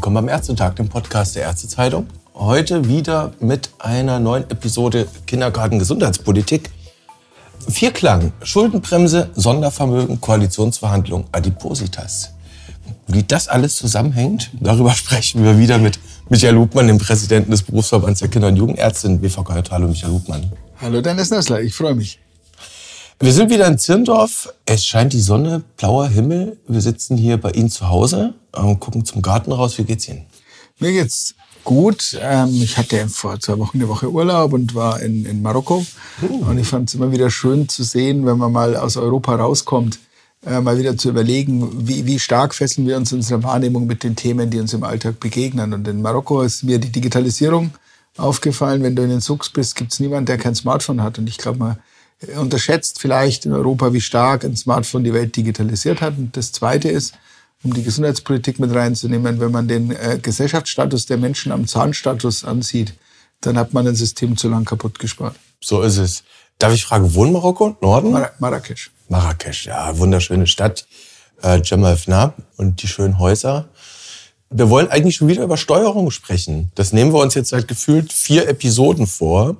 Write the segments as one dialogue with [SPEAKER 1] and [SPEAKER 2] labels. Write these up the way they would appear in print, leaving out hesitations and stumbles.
[SPEAKER 1] willkommen beim Ärztetag, dem Podcast der Ärztezeitung. Heute wieder mit einer neuen Episode Kindergarten Gesundheitspolitik. Vierklang, Schuldenbremse, Sondervermögen, Koalitionsverhandlungen, Adipositas. Wie das alles zusammenhängt, darüber sprechen wir wieder mit Michael Hubmann, dem Präsidenten des Berufsverbands der Kinder- und Jugendärzte in BVK. Hallo Michael Hubmann.
[SPEAKER 2] Hallo Dennis Nössler, ich freue mich.
[SPEAKER 1] Wir sind wieder in Zirndorf. Es scheint die Sonne, blauer Himmel. Wir sitzen hier bei Ihnen zu Hause und gucken zum Garten raus. Wie geht's Ihnen?
[SPEAKER 2] Mir geht's gut. Ich hatte vor 2 Wochen eine Woche Urlaub und war in Marokko. Und ich fand es immer wieder schön zu sehen, wenn man mal aus Europa rauskommt, mal wieder zu überlegen, wie stark fesseln wir uns in unserer Wahrnehmung mit den Themen, die uns im Alltag begegnen. Und in Marokko ist mir die Digitalisierung aufgefallen. Wenn du in den Souks bist, gibt's niemanden, der kein Smartphone hat. Und ich glaube, man unterschätzt vielleicht in Europa, wie stark ein Smartphone die Welt digitalisiert hat. Und das Zweite ist, um die Gesundheitspolitik mit reinzunehmen, wenn man den Gesellschaftsstatus der Menschen am Zahnstatus ansieht, dann hat man ein System zu lang kaputt gespart.
[SPEAKER 1] So ist es. Darf ich fragen, wo in Marokko? Norden?
[SPEAKER 2] Marrakesch.
[SPEAKER 1] Marrakesch, ja, wunderschöne Stadt. Jemaa Fna und die schönen Häuser. Wir wollen eigentlich schon wieder über Steuerung sprechen. Das nehmen wir uns jetzt seit gefühlt 4 Episoden vor.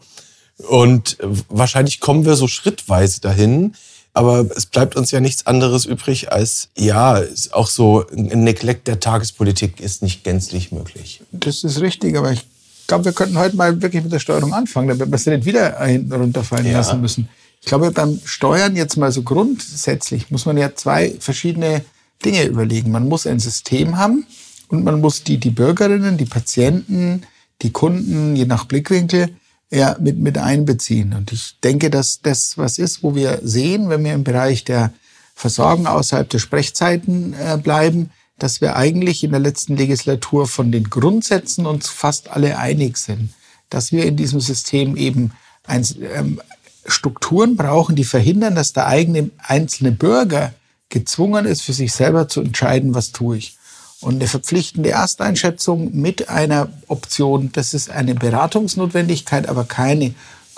[SPEAKER 1] Und wahrscheinlich kommen wir so schrittweise dahin. Aber es bleibt uns ja nichts anderes übrig als, ja, auch so ein Neglect der Tagespolitik ist nicht gänzlich möglich.
[SPEAKER 2] Das ist richtig, aber ich glaube, wir könnten heute mal wirklich mit der Steuerung anfangen, damit wir es nicht wieder hinten runterfallen lassen müssen. Ich glaube, beim Steuern jetzt mal so grundsätzlich muss man ja 2 verschiedene Dinge überlegen. Man muss ein System haben und man muss die Bürgerinnen, die Patienten, die Kunden, je nach Blickwinkel, ja, mit einbeziehen. Und ich denke, dass das was ist, wo wir sehen, wenn wir im Bereich der Versorgung außerhalb der Sprechzeiten bleiben, dass wir eigentlich in der letzten Legislatur von den Grundsätzen uns fast alle einig sind. Dass wir in diesem System eben Strukturen brauchen, die verhindern, dass der einzelne Bürger gezwungen ist, für sich selber zu entscheiden, was tue ich. Und eine verpflichtende Ersteinschätzung mit einer Option, das ist eine Beratungsnotwendigkeit, aber keine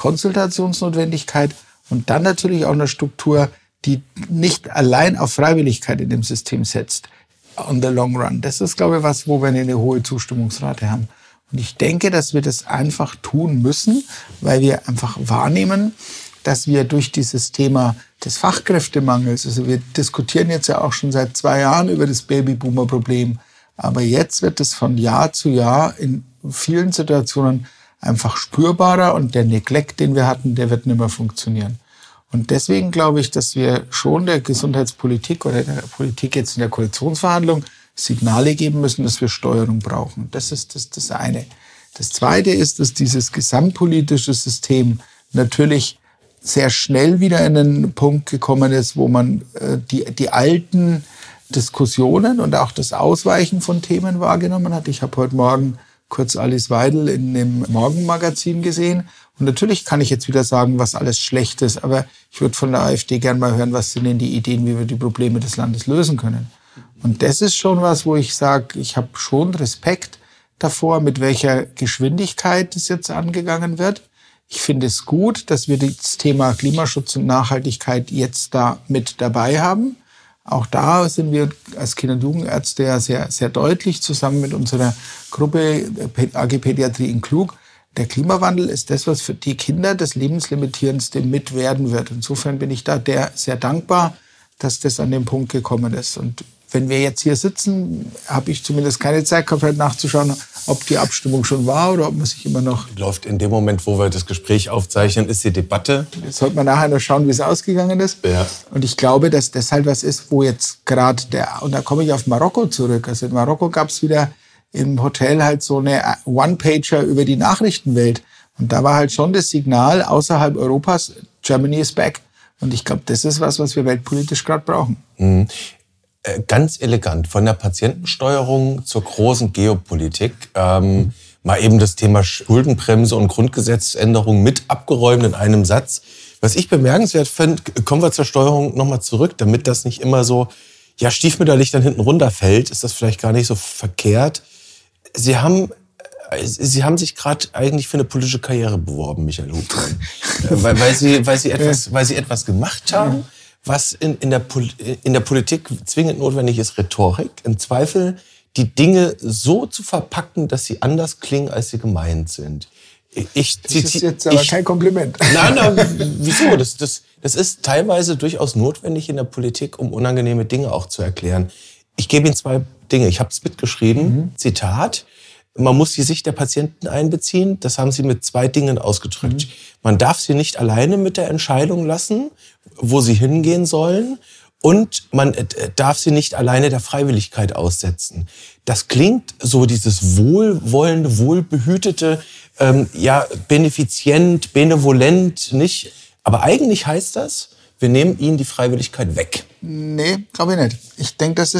[SPEAKER 2] Konsultationsnotwendigkeit. Und dann natürlich auch eine Struktur, die nicht allein auf Freiwilligkeit in dem System setzt, on the long run. Das ist, glaube ich, wo wir eine hohe Zustimmungsrate haben. Und ich denke, dass wir das einfach tun müssen, weil wir einfach wahrnehmen, dass wir durch dieses Thema des Fachkräftemangels, also wir diskutieren jetzt ja auch schon seit 2 Jahren über das Babyboomer-Problem, aber jetzt wird es von Jahr zu Jahr in vielen Situationen einfach spürbarer und der Neglect, den wir hatten, der wird nicht mehr funktionieren. Und deswegen glaube ich, dass wir schon der Gesundheitspolitik oder der Politik jetzt in der Koalitionsverhandlung Signale geben müssen, dass wir Steuerung brauchen. Das ist das eine. Das Zweite ist, dass dieses gesamtpolitische System natürlich sehr schnell wieder in einen Punkt gekommen ist, wo man die alten Diskussionen und auch das Ausweichen von Themen wahrgenommen hat. Ich habe heute Morgen kurz Alice Weidel in dem Morgenmagazin gesehen. Und natürlich kann ich jetzt wieder sagen, was alles schlecht ist, aber ich würde von der AfD gerne mal hören, was sind denn die Ideen, wie wir die Probleme des Landes lösen können. Und das ist schon was, wo ich sage, ich habe schon Respekt davor, mit welcher Geschwindigkeit das jetzt angegangen wird. Ich finde es gut, dass wir das Thema Klimaschutz und Nachhaltigkeit jetzt da mit dabei haben. Auch da sind wir als Kinder- und Jugendärzte ja sehr, sehr deutlich zusammen mit unserer Gruppe AG Pädiatrie in Klug. Der Klimawandel ist das, was für die Kinder das Lebenslimitierendste mit werden wird. Insofern bin ich da sehr dankbar, dass das an den Punkt gekommen ist. Und wenn wir jetzt hier sitzen, habe ich zumindest keine Zeit gehabt, heute nachzuschauen, ob die Abstimmung schon war oder ob man sich immer noch...
[SPEAKER 1] Läuft in dem Moment, wo wir das Gespräch aufzeichnen, ist die Debatte.
[SPEAKER 2] Jetzt sollte man nachher noch schauen, wie es ausgegangen ist.
[SPEAKER 1] Ja.
[SPEAKER 2] Und ich glaube, dass das halt was ist, wo jetzt gerade und da komme ich auf Marokko zurück. Also in Marokko gab es wieder im Hotel halt so eine One-Pager über die Nachrichtenwelt. Und da war halt schon das Signal außerhalb Europas, Germany is back. Und ich glaube, das ist was wir weltpolitisch gerade brauchen.
[SPEAKER 1] Mhm. Ganz elegant, von der Patientensteuerung zur großen Geopolitik. Mal eben das Thema Schuldenbremse und Grundgesetzänderung mit abgeräumt in einem Satz. Was ich bemerkenswert finde, kommen wir zur Steuerung nochmal zurück, damit das nicht immer so stiefmütterlich dann hinten runterfällt, ist das vielleicht gar nicht so verkehrt. Sie haben sich gerade eigentlich für eine politische Karriere beworben, Michael Hubmann. weil Sie etwas gemacht haben, was in der Politik zwingend notwendig ist, Rhetorik, im Zweifel die Dinge so zu verpacken, dass sie anders klingen, als sie gemeint sind.
[SPEAKER 2] Das ist jetzt aber kein Kompliment.
[SPEAKER 1] Nein, wieso? Das ist teilweise durchaus notwendig in der Politik, um unangenehme Dinge auch zu erklären. Ich gebe Ihnen 2 Dinge. Ich habe es mitgeschrieben. Zitat. Man muss die Sicht der Patienten einbeziehen. Das haben Sie mit 2 Dingen ausgedrückt. Man darf sie nicht alleine mit der Entscheidung lassen, wo sie hingehen sollen. Und man darf sie nicht alleine der Freiwilligkeit aussetzen. Das klingt so dieses wohlwollende, wohlbehütete, benefizient, benevolent, nicht? Aber eigentlich heißt das, wir nehmen ihnen die Freiwilligkeit weg.
[SPEAKER 2] Nee, glaube ich nicht. Ich denke, das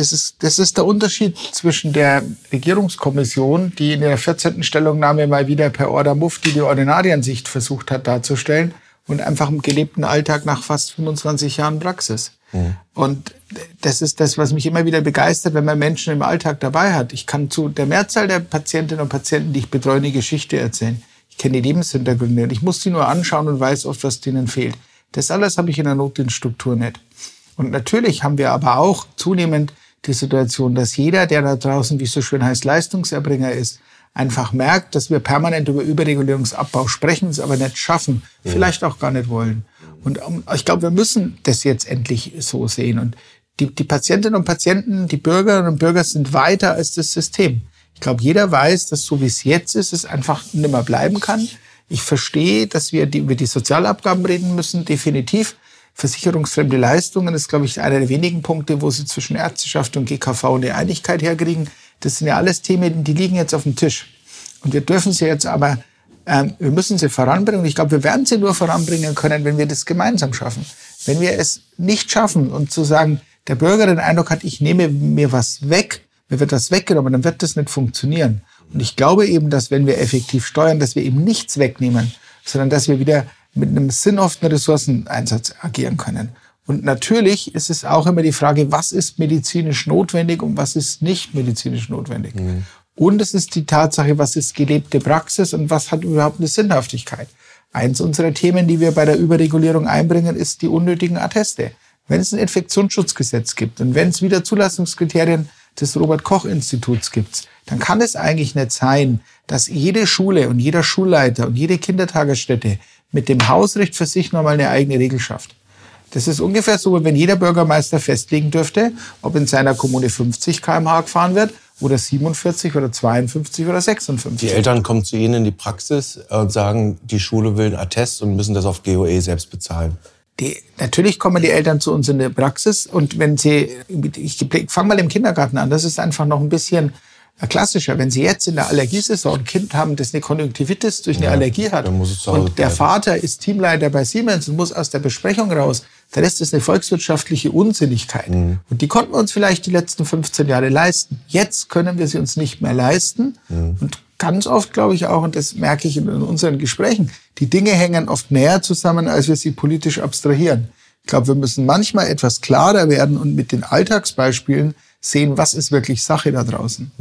[SPEAKER 2] ist der Unterschied zwischen der Regierungskommission, die in ihrer 14. Stellungnahme mal wieder per Order Mufti die Ordinariensicht versucht hat darzustellen, und einfach im gelebten Alltag nach fast 25 Jahren Praxis. Und das ist das, was mich immer wieder begeistert, wenn man Menschen im Alltag dabei hat. Ich kann zu der Mehrzahl der Patientinnen und Patienten, die ich betreue, eine Geschichte erzählen. Ich kenne die Lebenshintergründe und ich muss sie nur anschauen und weiß oft, was denen fehlt. Das alles habe ich in der Notdienststruktur nicht. Und natürlich haben wir aber auch zunehmend die Situation, dass jeder, der da draußen, wie es so schön heißt, Leistungserbringer ist, einfach merkt, dass wir permanent über Überregulierungsabbau sprechen, es aber nicht schaffen, vielleicht auch gar nicht wollen. Und ich glaube, wir müssen das jetzt endlich so sehen. Und die Patientinnen und Patienten, die Bürgerinnen und Bürger sind weiter als das System. Ich glaube, jeder weiß, dass so wie es jetzt ist, es einfach nicht mehr bleiben kann. Ich verstehe, dass wir über die Sozialabgaben reden müssen, definitiv. Versicherungsfremde Leistungen ist, glaube ich, einer der wenigen Punkte, wo sie zwischen Ärzteschaft und GKV eine Einigkeit herkriegen. Das sind ja alles Themen, die liegen jetzt auf dem Tisch. Und wir dürfen sie jetzt aber, wir müssen sie voranbringen. Und ich glaube, wir werden sie nur voranbringen können, wenn wir das gemeinsam schaffen. Wenn wir es nicht schaffen und zu sagen, der Bürger den Eindruck hat, ich nehme mir was weg, mir wird das weggenommen, dann wird das nicht funktionieren. Und ich glaube eben, dass wenn wir effektiv steuern, dass wir eben nichts wegnehmen, sondern dass wir wieder mit einem sinnhaften Ressourceneinsatz agieren können. Und natürlich ist es auch immer die Frage, was ist medizinisch notwendig und was ist nicht medizinisch notwendig. Und es ist die Tatsache, was ist gelebte Praxis und was hat überhaupt eine Sinnhaftigkeit. Eins unserer Themen, die wir bei der Überregulierung einbringen, ist die unnötigen Atteste. Wenn es ein Infektionsschutzgesetz gibt und wenn es wieder Zulassungskriterien des Robert-Koch-Instituts gibt, dann kann es eigentlich nicht sein, dass jede Schule und jeder Schulleiter und jede Kindertagesstätte mit dem Hausrecht für sich nochmal eine eigene Regel schafft. Das ist ungefähr so, wenn jeder Bürgermeister festlegen dürfte, ob in seiner Kommune 50 km/h gefahren wird oder 47 oder 52 oder 56.
[SPEAKER 1] Die Eltern kommen zu Ihnen in die Praxis und sagen, die Schule will einen Attest und müssen das auf GOE selbst bezahlen.
[SPEAKER 2] Natürlich kommen die Eltern zu uns in die Praxis und wenn ich fange mal im Kindergarten an, das ist einfach noch ein bisschen klassischer. Wenn Sie jetzt in der Allergiesaison ein Kind haben, das eine Konjunktivitis durch eine Allergie hat und der Vater ist Teamleiter bei Siemens und muss aus der Besprechung raus, dann ist das eine volkswirtschaftliche Unsinnigkeit. Und die konnten wir uns vielleicht die letzten 15 Jahre leisten. Jetzt können wir sie uns nicht mehr leisten. Und ganz oft, glaube ich auch, und das merke ich in unseren Gesprächen, die Dinge hängen oft näher zusammen, als wir sie politisch abstrahieren. Ich glaube, wir müssen manchmal etwas klarer werden und mit den Alltagsbeispielen sehen, was ist wirklich Sache da draußen.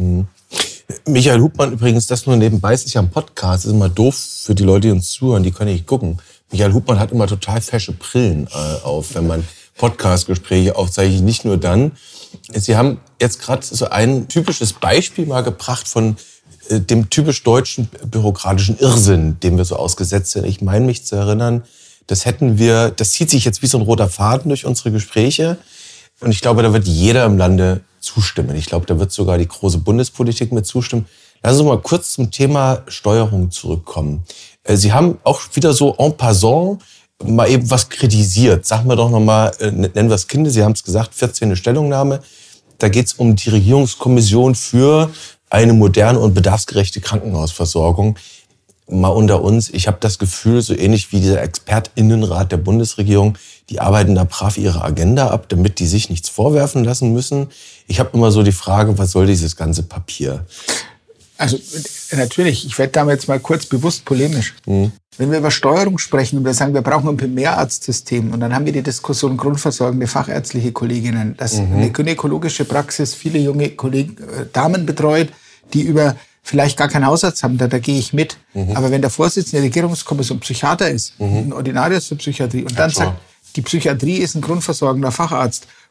[SPEAKER 1] Michael Hubmann übrigens, das nur nebenbei, ist ja ein Podcast, ist immer doof für die Leute, die uns zuhören, die können nicht gucken. Michael Hubmann hat immer total fesche Brillen auf, wenn man Podcast-Gespräche aufzeichnet, nicht nur dann. Sie haben jetzt gerade so ein typisches Beispiel mal gebracht von dem typisch deutschen bürokratischen Irrsinn, dem wir so ausgesetzt sind. Ich meine mich zu erinnern, das zieht sich jetzt wie so ein roter Faden durch unsere Gespräche. Und ich glaube, da wird jeder im Lande zustimmen. Ich glaube, da wird sogar die große Bundespolitik mit zustimmen. Lassen Sie mal kurz zum Thema Steuerung zurückkommen. Sie haben auch wieder so en passant mal eben was kritisiert. Sagen wir doch nochmal, nennen wir es Kinder, Sie haben es gesagt, 14. Stellungnahme. Da geht es um die Regierungskommission für eine moderne und bedarfsgerechte Krankenhausversorgung. Mal unter uns, ich habe das Gefühl, so ähnlich wie dieser ExpertInnenrat der Bundesregierung, die arbeiten da brav ihre Agenda ab, damit die sich nichts vorwerfen lassen müssen. Ich habe immer so die Frage, was soll dieses ganze Papier?
[SPEAKER 2] Also natürlich, ich werde damit jetzt mal kurz bewusst polemisch. Wenn wir über Steuerung sprechen und wir sagen, wir brauchen ein Primärarztsystem und dann haben wir die Diskussion grundversorgende fachärztliche Kolleginnen, dass eine gynäkologische Praxis viele junge Damen betreut, die über vielleicht gar keinen Hausarzt haben, da gehe ich mit. Aber wenn der Vorsitzende der Regierungskommission Psychiater ist, ein Ordinarius für Psychiatrie und dann sagt, die Psychiatrie ist ein grundversorgender Facharzt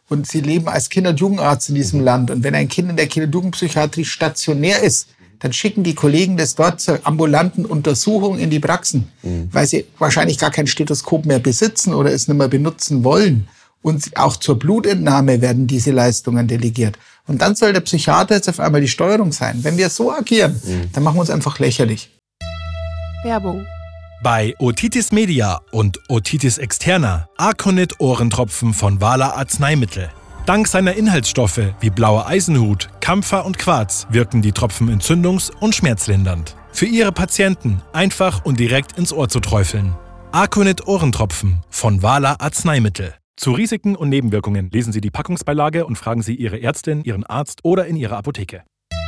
[SPEAKER 2] und Sie leben als Kinder- und Jugendarzt in diesem Land. Und wenn ein Kind in der Kinder- und Jugendpsychiatrie stationär ist, dann schicken die Kollegen das dort zur ambulanten Untersuchung in die Praxen, weil sie wahrscheinlich gar kein Stethoskop mehr besitzen oder es nicht mehr benutzen wollen. Und auch zur Blutentnahme werden diese Leistungen delegiert. Und dann soll der Psychiater jetzt auf einmal die Steuerung sein. Wenn wir so agieren, dann machen wir uns einfach lächerlich.
[SPEAKER 3] Werbung.
[SPEAKER 4] Bei Otitis Media und Otitis Externa Arconit Ohrentropfen von Wala Arzneimittel. Dank seiner Inhaltsstoffe wie blauer Eisenhut, Kampfer und Quarz wirken die Tropfen entzündungs- und schmerzlindernd. Für Ihre Patienten einfach und direkt ins Ohr zu träufeln. Arconit Ohrentropfen von Wala Arzneimittel. Zu Risiken und Nebenwirkungen lesen Sie die Packungsbeilage und fragen Sie Ihre Ärztin, Ihren Arzt oder in Ihrer Apotheke.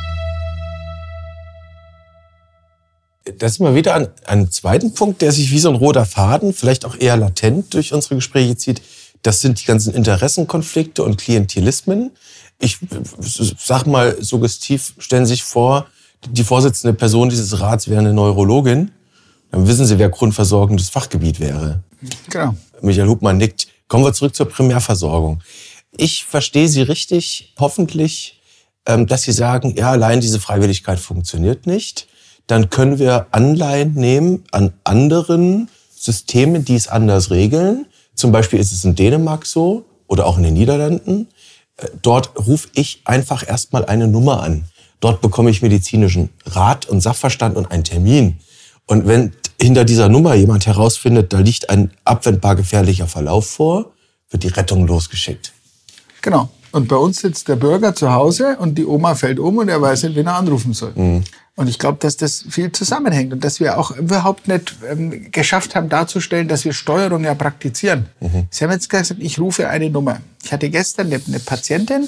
[SPEAKER 1] Das ist mal wieder an einem zweiten Punkt, der sich wie so ein roter Faden, vielleicht auch eher latent durch unsere Gespräche zieht. Das sind die ganzen Interessenkonflikte und Klientelismen. Ich sag mal suggestiv, stellen Sie sich vor, die vorsitzende Person dieses Rats wäre eine Neurologin. Dann wissen Sie, wer grundversorgendes Fachgebiet wäre.
[SPEAKER 2] Genau.
[SPEAKER 1] Michael Hubmann nickt. Kommen wir zurück zur Primärversorgung. Ich verstehe Sie richtig, hoffentlich, dass Sie sagen, ja, allein diese Freiwilligkeit funktioniert nicht. Dann können wir Anleihen nehmen an anderen Systemen, die es anders regeln. Zum Beispiel ist es in Dänemark so oder auch in den Niederlanden. Dort rufe ich einfach erstmal eine Nummer an. Dort bekomme ich medizinischen Rat und Sachverstand und einen Termin. Und wenn hinter dieser Nummer jemand herausfindet, da liegt ein abwendbar gefährlicher Verlauf vor, wird die Rettung losgeschickt.
[SPEAKER 2] Genau. Und bei uns sitzt der Bürger zu Hause und die Oma fällt um und er weiß nicht, wen er anrufen soll. Und ich glaube, dass das viel zusammenhängt und dass wir auch überhaupt nicht geschafft haben, darzustellen, dass wir Steuerung ja praktizieren. Sie haben jetzt gesagt, ich rufe eine Nummer. Ich hatte gestern eine Patientin,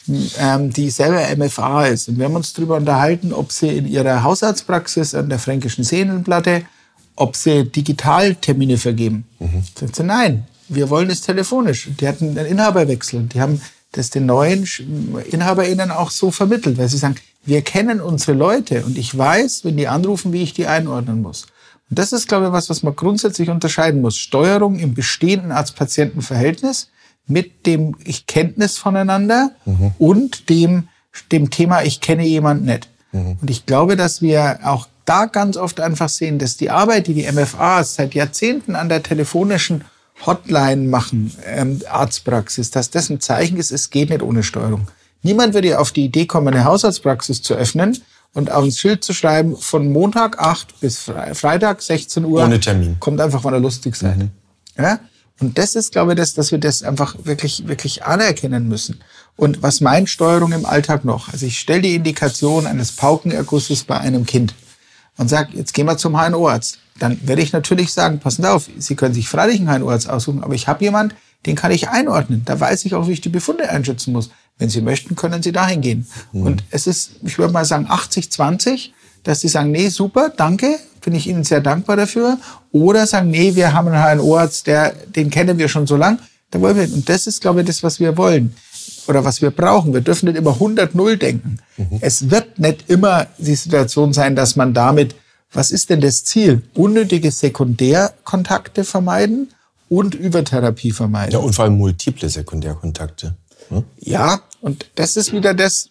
[SPEAKER 2] die selber MFA ist. Und wir haben uns darüber unterhalten, ob sie in ihrer Hausarztpraxis an der Fränkischen Seenplatte, ob sie digital Termine vergeben. Sagt sie, nein, wir wollen es telefonisch. Die hatten einen Inhaberwechsel und die haben das den neuen InhaberInnen auch so vermittelt, weil sie sagen, wir kennen unsere Leute und ich weiß, wenn die anrufen, wie ich die einordnen muss. Und das ist, glaube ich, was man grundsätzlich unterscheiden muss. Steuerung im bestehenden Arzt-Patienten-Verhältnis mit dem Kenntnis voneinander und dem Thema, ich kenne jemanden nicht. Und ich glaube, dass wir auch da ganz oft einfach sehen, dass die Arbeit, die MFAs seit Jahrzehnten an der telefonischen Hotline machen, Arztpraxis, dass das ein Zeichen ist, es geht nicht ohne Steuerung. Niemand würde ja auf die Idee kommen, eine Hausarztpraxis zu öffnen und auf ein Schild zu schreiben, von Montag 8 bis Freitag 16 Uhr.
[SPEAKER 1] Ohne Termin.
[SPEAKER 2] Kommt einfach, wann ihr lustig seid. Ja? Und das ist, glaube ich, dass wir das einfach wirklich anerkennen müssen. Und was meint Steuerung im Alltag noch? Also ich stelle die Indikation eines Paukenergusses bei einem Kind und sage, jetzt gehen wir zum HNO-Arzt. Dann werde ich natürlich sagen, passen Sie auf, Sie können sich freilich einen HNO-Arzt aussuchen, aber ich habe jemanden, den kann ich einordnen. Da weiß ich auch, wie ich die Befunde einschätzen muss. Wenn Sie möchten, können Sie dahin gehen. Und es ist, ich würde mal sagen, 80-20, dass Sie sagen, nee, super, danke, bin ich Ihnen sehr dankbar dafür. Oder sagen, nee, wir haben einen HNO-Arzt, den kennen wir schon so lang. Da wollen wir, und das ist, glaube ich, das, was wir wollen. Oder was wir brauchen. Wir dürfen nicht immer 100-0 denken. Es wird nicht immer die Situation sein, dass man damit, was ist denn das Ziel? Unnötige Sekundärkontakte vermeiden und Übertherapie vermeiden.
[SPEAKER 1] Ja, und vor allem multiple Sekundärkontakte.
[SPEAKER 2] Ja, und das ist wieder das,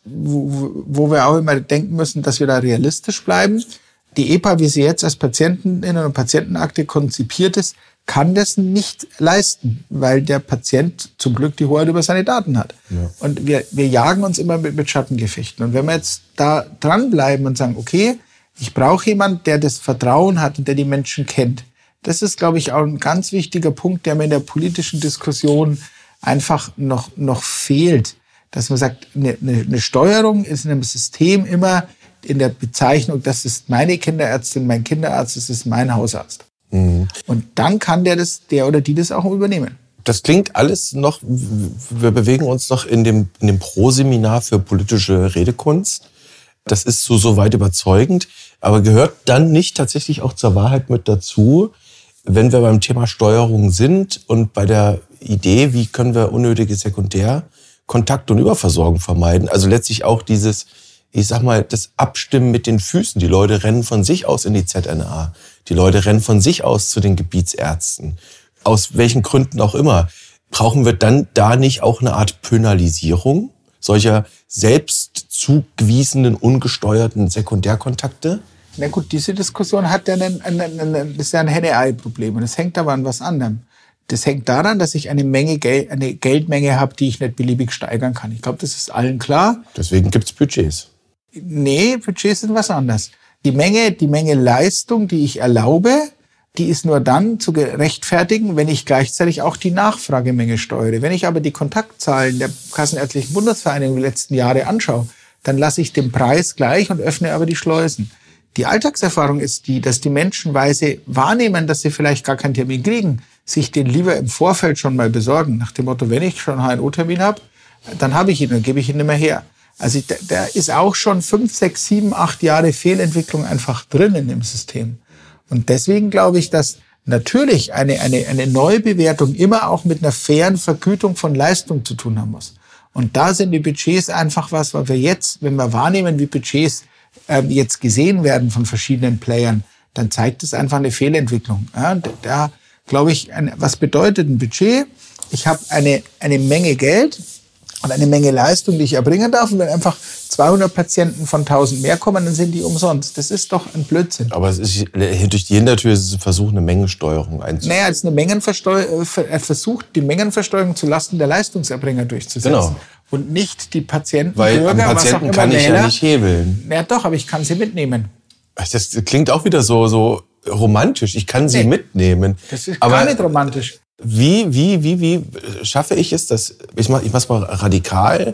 [SPEAKER 2] wo wir auch immer denken müssen, dass wir da realistisch bleiben. Die EPA, wie sie jetzt als Patientinnen- und Patientenakte konzipiert ist, kann das nicht leisten, weil der Patient zum Glück die Hoheit über seine Daten hat. Ja. Und wir jagen uns immer mit Schattengefechten. Und wenn wir jetzt da dranbleiben und sagen, okay, ich brauche jemanden, der das Vertrauen hat und der die Menschen kennt. Das ist, glaube ich, auch ein ganz wichtiger Punkt, der mir in der politischen Diskussion einfach noch fehlt. Dass man sagt, eine Steuerung ist in einem System immer in der Bezeichnung, das ist meine Kinderärztin, mein Kinderarzt, das ist mein Hausarzt. Und dann kann der oder die das auch übernehmen.
[SPEAKER 1] Das klingt alles noch, wir bewegen uns noch in dem Pro-Seminar für politische Redekunst. Das ist so weit überzeugend, aber gehört dann nicht tatsächlich auch zur Wahrheit mit dazu, wenn wir beim Thema Steuerung sind und bei der Idee, wie können wir unnötige Sekundärkontakt- und Überversorgung vermeiden. Also letztlich auch dieses, ich sag mal, das Abstimmen mit den Füßen. Die Leute rennen von sich aus in die ZNA. Die Leute rennen von sich aus zu den Gebietsärzten. Aus welchen Gründen auch immer. brauchen wir dann da nicht auch eine Art Penalisierung solcher selbst zugewiesenen, ungesteuerten Sekundärkontakte?
[SPEAKER 2] Na gut, diese Diskussion hat ja das ist ja ein Henne-Ei-Problem. Und das hängt aber an was anderem. Das hängt daran, dass ich eine Geldmenge habe, die ich nicht beliebig steigern kann. Ich glaube, das ist allen klar.
[SPEAKER 1] Deswegen gibt's Budgets.
[SPEAKER 2] Nee, Budgets sind was anderes. Die Menge Leistung, die ich erlaube, die ist nur dann zu rechtfertigen, wenn ich gleichzeitig auch die Nachfragemenge steuere. Wenn ich aber die Kontaktzahlen der Kassenärztlichen Bundesvereinigung die letzten Jahre anschaue, dann lasse ich den Preis gleich und öffne aber die Schleusen. Die Alltagserfahrung ist die, dass die Menschen weise wahrnehmen, dass sie vielleicht gar keinen Termin kriegen, sich den lieber im Vorfeld schon mal besorgen. Nach dem Motto, wenn ich schon einen HNO-Termin habe, dann habe ich ihn, dann gebe ich ihn nicht mehr her. Also da ist auch schon 5, 6, 7, 8 Jahre Fehlentwicklung einfach drinnen im System. Und deswegen glaube ich, dass natürlich eine Neubewertung immer auch mit einer fairen Vergütung von Leistung zu tun haben muss. Und da sind die Budgets einfach was, weil wir jetzt, wenn wir wahrnehmen, wie Budgets jetzt gesehen werden von verschiedenen Playern, dann zeigt es einfach eine Fehlentwicklung. Ja, da glaube ich, was bedeutet ein Budget? Ich habe eine Menge Geld und eine Menge Leistung, die ich erbringen darf. Und wenn einfach 200 Patienten von 1000 mehr kommen, dann sind die umsonst. Das ist doch ein Blödsinn.
[SPEAKER 1] Aber es ist, durch die Hintertür ist es ein Versuch, eine Mengensteuerung einzuführen.
[SPEAKER 2] Naja, es ist eine Mengenversteuerung, versucht, die Mengenversteuerung zulasten der Leistungserbringer durchzusetzen.
[SPEAKER 1] Genau.
[SPEAKER 2] Und nicht die Patienten,
[SPEAKER 1] weil
[SPEAKER 2] Bürger,
[SPEAKER 1] am Patienten
[SPEAKER 2] was auch
[SPEAKER 1] kann
[SPEAKER 2] immer
[SPEAKER 1] ich ja nicht hebeln.
[SPEAKER 2] Ja doch, aber ich kann sie mitnehmen.
[SPEAKER 1] Das klingt auch wieder so romantisch. Ich kann sie mitnehmen.
[SPEAKER 2] Das ist
[SPEAKER 1] aber
[SPEAKER 2] gar nicht romantisch.
[SPEAKER 1] Wie schaffe ich es, dass, ich mach's mal radikal,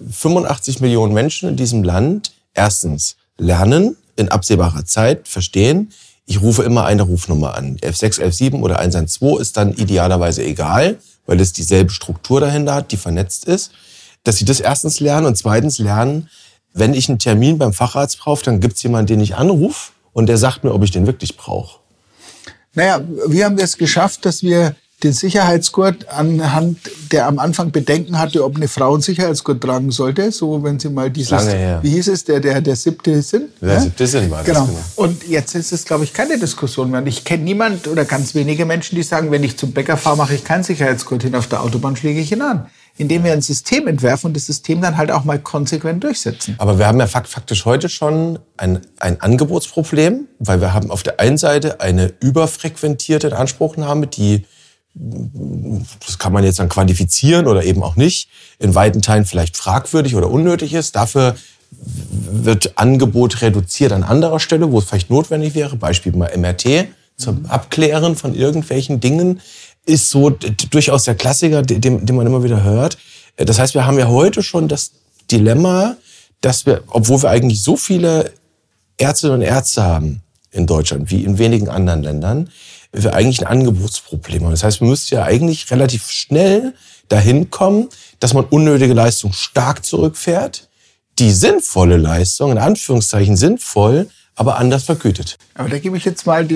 [SPEAKER 1] 85 Millionen Menschen in diesem Land erstens lernen, in absehbarer Zeit verstehen, ich rufe immer eine Rufnummer an. 11.6, 11.7 oder 112 ist dann idealerweise egal, weil es dieselbe Struktur dahinter hat, die vernetzt ist. Dass sie das erstens lernen und zweitens lernen, wenn ich einen Termin beim Facharzt brauche, dann gibt's jemanden, den ich anrufe und der sagt mir, ob ich den wirklich brauche.
[SPEAKER 2] Naja, wie haben wir es geschafft, dass wir den Sicherheitsgurt anhand, der am Anfang Bedenken hatte, ob eine Frau einen Sicherheitsgurt tragen sollte, so wenn sie mal dieses, wie hieß es, der 7. Sinn?
[SPEAKER 1] Der 7. Sinn war das.
[SPEAKER 2] Genau. Und jetzt ist es, glaube ich, keine Diskussion mehr. Und ich kenne niemand oder ganz wenige Menschen, die sagen, wenn ich zum Bäcker fahre, mache ich keinen Sicherheitsgurt hin, auf der Autobahn schläge ich ihn an. Indem wir ein System entwerfen und das System dann halt auch mal konsequent durchsetzen.
[SPEAKER 1] Aber wir haben ja faktisch heute schon ein Angebotsproblem, weil wir haben auf der einen Seite eine überfrequentierte Inanspruchnahme, die, das kann man jetzt dann quantifizieren oder eben auch nicht, in weiten Teilen vielleicht fragwürdig oder unnötig ist. Dafür wird Angebot reduziert an anderer Stelle, wo es vielleicht notwendig wäre. Beispiel mal MRT zum Abklären von irgendwelchen Dingen. Ist so durchaus der Klassiker, den man immer wieder hört. Das heißt, wir haben ja heute schon das Dilemma, dass wir, obwohl wir eigentlich so viele Ärztinnen und Ärzte haben in Deutschland, wie in wenigen anderen Ländern, wir eigentlich ein Angebotsproblem haben. Das heißt, wir müssten ja eigentlich relativ schnell dahin kommen, dass man unnötige Leistung stark zurückfährt, die sinnvolle Leistung, in Anführungszeichen sinnvoll, aber anders vergütet.
[SPEAKER 2] Aber da gebe ich jetzt mal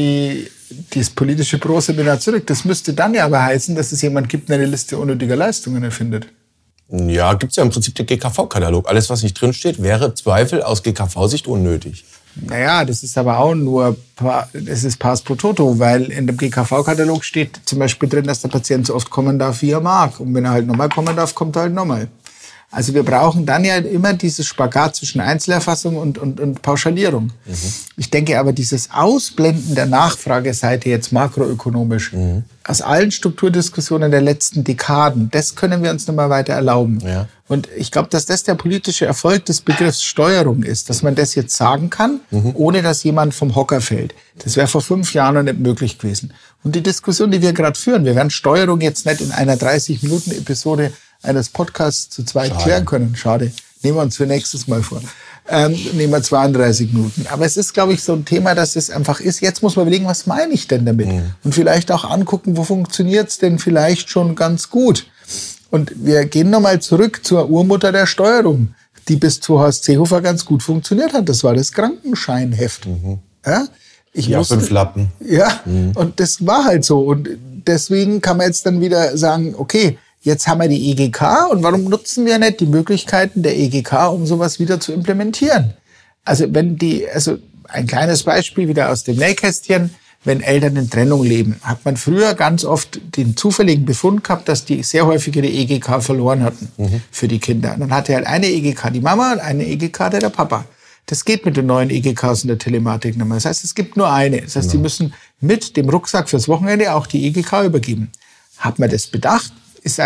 [SPEAKER 2] das politische Pro-Seminar zurück. Das müsste dann ja aber heißen, dass es jemand gibt, der eine Liste unnötiger Leistungen erfindet.
[SPEAKER 1] Ja, gibt's ja im Prinzip den GKV-Katalog. Alles, was nicht drinsteht, wäre im Zweifel aus GKV-Sicht unnötig.
[SPEAKER 2] Naja, das ist aber auch nur, es ist Pars pro Toto, weil in dem GKV-Katalog steht zum Beispiel drin, dass der Patient so oft kommen darf, wie er mag. Und wenn er halt nochmal kommen darf, kommt er halt nochmal. Also wir brauchen dann ja immer dieses Spagat zwischen Einzelerfassung und Pauschalierung. Mhm. Ich denke aber, dieses Ausblenden der Nachfrageseite jetzt makroökonomisch aus allen Strukturdiskussionen der letzten Dekaden, das können wir uns nicht mal weiter erlauben. Ja. Und ich glaube, dass das der politische Erfolg des Begriffs Steuerung ist, dass man das jetzt sagen kann, ohne dass jemand vom Hocker fällt. Das wäre vor 5 Jahren noch nicht möglich gewesen. Und die Diskussion, die wir gerade führen, wir werden Steuerung jetzt nicht in einer 30-Minuten-Episode eines Podcasts zu zweit klären können. Schade. Nehmen wir uns für nächstes Mal vor. Nehmen wir 32 Minuten. Aber es ist, glaube ich, so ein Thema, dass es einfach ist. Jetzt muss man überlegen, was meine ich denn damit? Und vielleicht auch angucken, wo funktioniert's denn vielleicht schon ganz gut? Und wir gehen nochmal zurück zur Urmutter der Steuerung, die bis zu Horst Seehofer ganz gut funktioniert hat. Das war das Krankenscheinheft. Ja?
[SPEAKER 1] Ja, 5 Lappen.
[SPEAKER 2] Ja, und das war halt so. Und deswegen kann man jetzt dann wieder sagen, okay, jetzt haben wir die EGK und warum nutzen wir nicht die Möglichkeiten der EGK, um sowas wieder zu implementieren? Also ein kleines Beispiel wieder aus dem Nähkästchen. wenn Eltern in Trennung leben, hat man früher ganz oft den zufälligen Befund gehabt, dass die sehr häufig ihre EGK verloren hatten für die Kinder. Und dann hatte halt eine EGK die Mama und eine EGK der Papa. Das geht mit den neuen EGKs und der Telematik nicht mehr. Das heißt, es gibt nur eine. Das heißt, die müssen mit dem Rucksack fürs Wochenende auch die EGK übergeben. Hat man das bedacht? Ist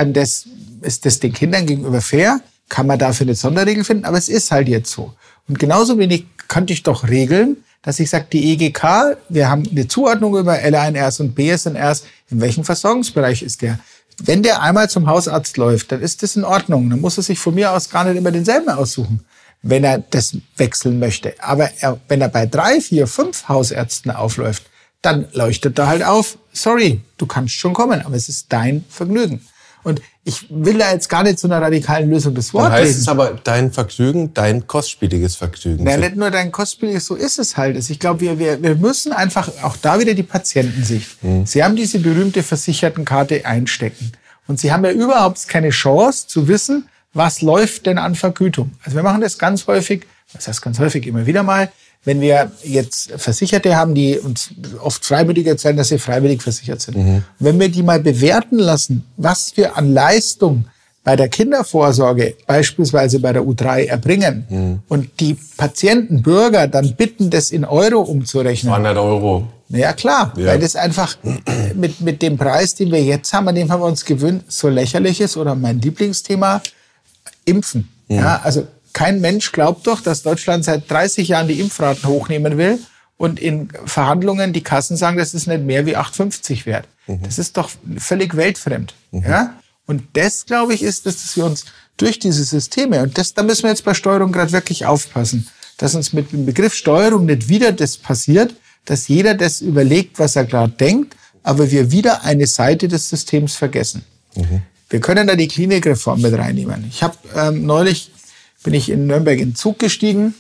[SPEAKER 2] das den Kindern gegenüber fair? Kann man dafür eine Sonderregel finden? Aber es ist halt jetzt so. Und genauso wenig könnte ich doch regeln, dass ich sage, die EGK, wir haben eine Zuordnung über LANRs und BSNRs, in welchem Versorgungsbereich ist der? Wenn der einmal zum Hausarzt läuft, dann ist das in Ordnung. Dann muss er sich von mir aus gar nicht immer denselben aussuchen, wenn er das wechseln möchte. Aber wenn er bei 3, 4, 5 Hausärzten aufläuft, dann leuchtet er halt auf, sorry, du kannst schon kommen, aber es ist dein Vergnügen. Und ich will da jetzt gar nicht zu einer radikalen Lösung des Wortes reden.
[SPEAKER 1] Dann heißt es aber dein Vergnügen, dein kostspieliges Vergnügen.
[SPEAKER 2] Nein, nicht nur dein kostspieliges, so ist es halt. Ich glaube, wir müssen einfach auch da wieder die Patientensicht. Sie haben diese berühmte Versichertenkarte einstecken. Und Sie haben ja überhaupt keine Chance zu wissen, was läuft denn an Vergütung. Also wir machen das ganz häufig, das heißt ganz häufig immer wieder mal, wenn wir jetzt Versicherte haben, die uns oft freiwillig erzählen, dass sie freiwillig versichert sind. Wenn wir die mal bewerten lassen, was wir an Leistung bei der Kindervorsorge, beispielsweise bei der U3, erbringen und die Patienten, Bürger dann bitten, das in Euro umzurechnen.
[SPEAKER 1] 200 Euro.
[SPEAKER 2] Ja klar, weil das einfach mit dem Preis, den wir jetzt haben, an dem haben wir uns gewöhnt, so lächerlich ist. Oder mein Lieblingsthema, Impfen. Ja, also kein Mensch glaubt doch, dass Deutschland seit 30 Jahren die Impfraten hochnehmen will und in Verhandlungen die Kassen sagen, das ist nicht mehr wie 8,50 wert. Das ist doch völlig weltfremd. Ja? Und das, glaube ich, ist, dass wir uns durch diese Systeme, und da müssen wir jetzt bei Steuerung gerade wirklich aufpassen, dass uns mit dem Begriff Steuerung nicht wieder das passiert, dass jeder das überlegt, was er gerade denkt, aber wir wieder eine Seite des Systems vergessen. Wir können da die Klinikreform mit reinnehmen. Ich habe neulich bin ich in Nürnberg in den Zug gestiegen,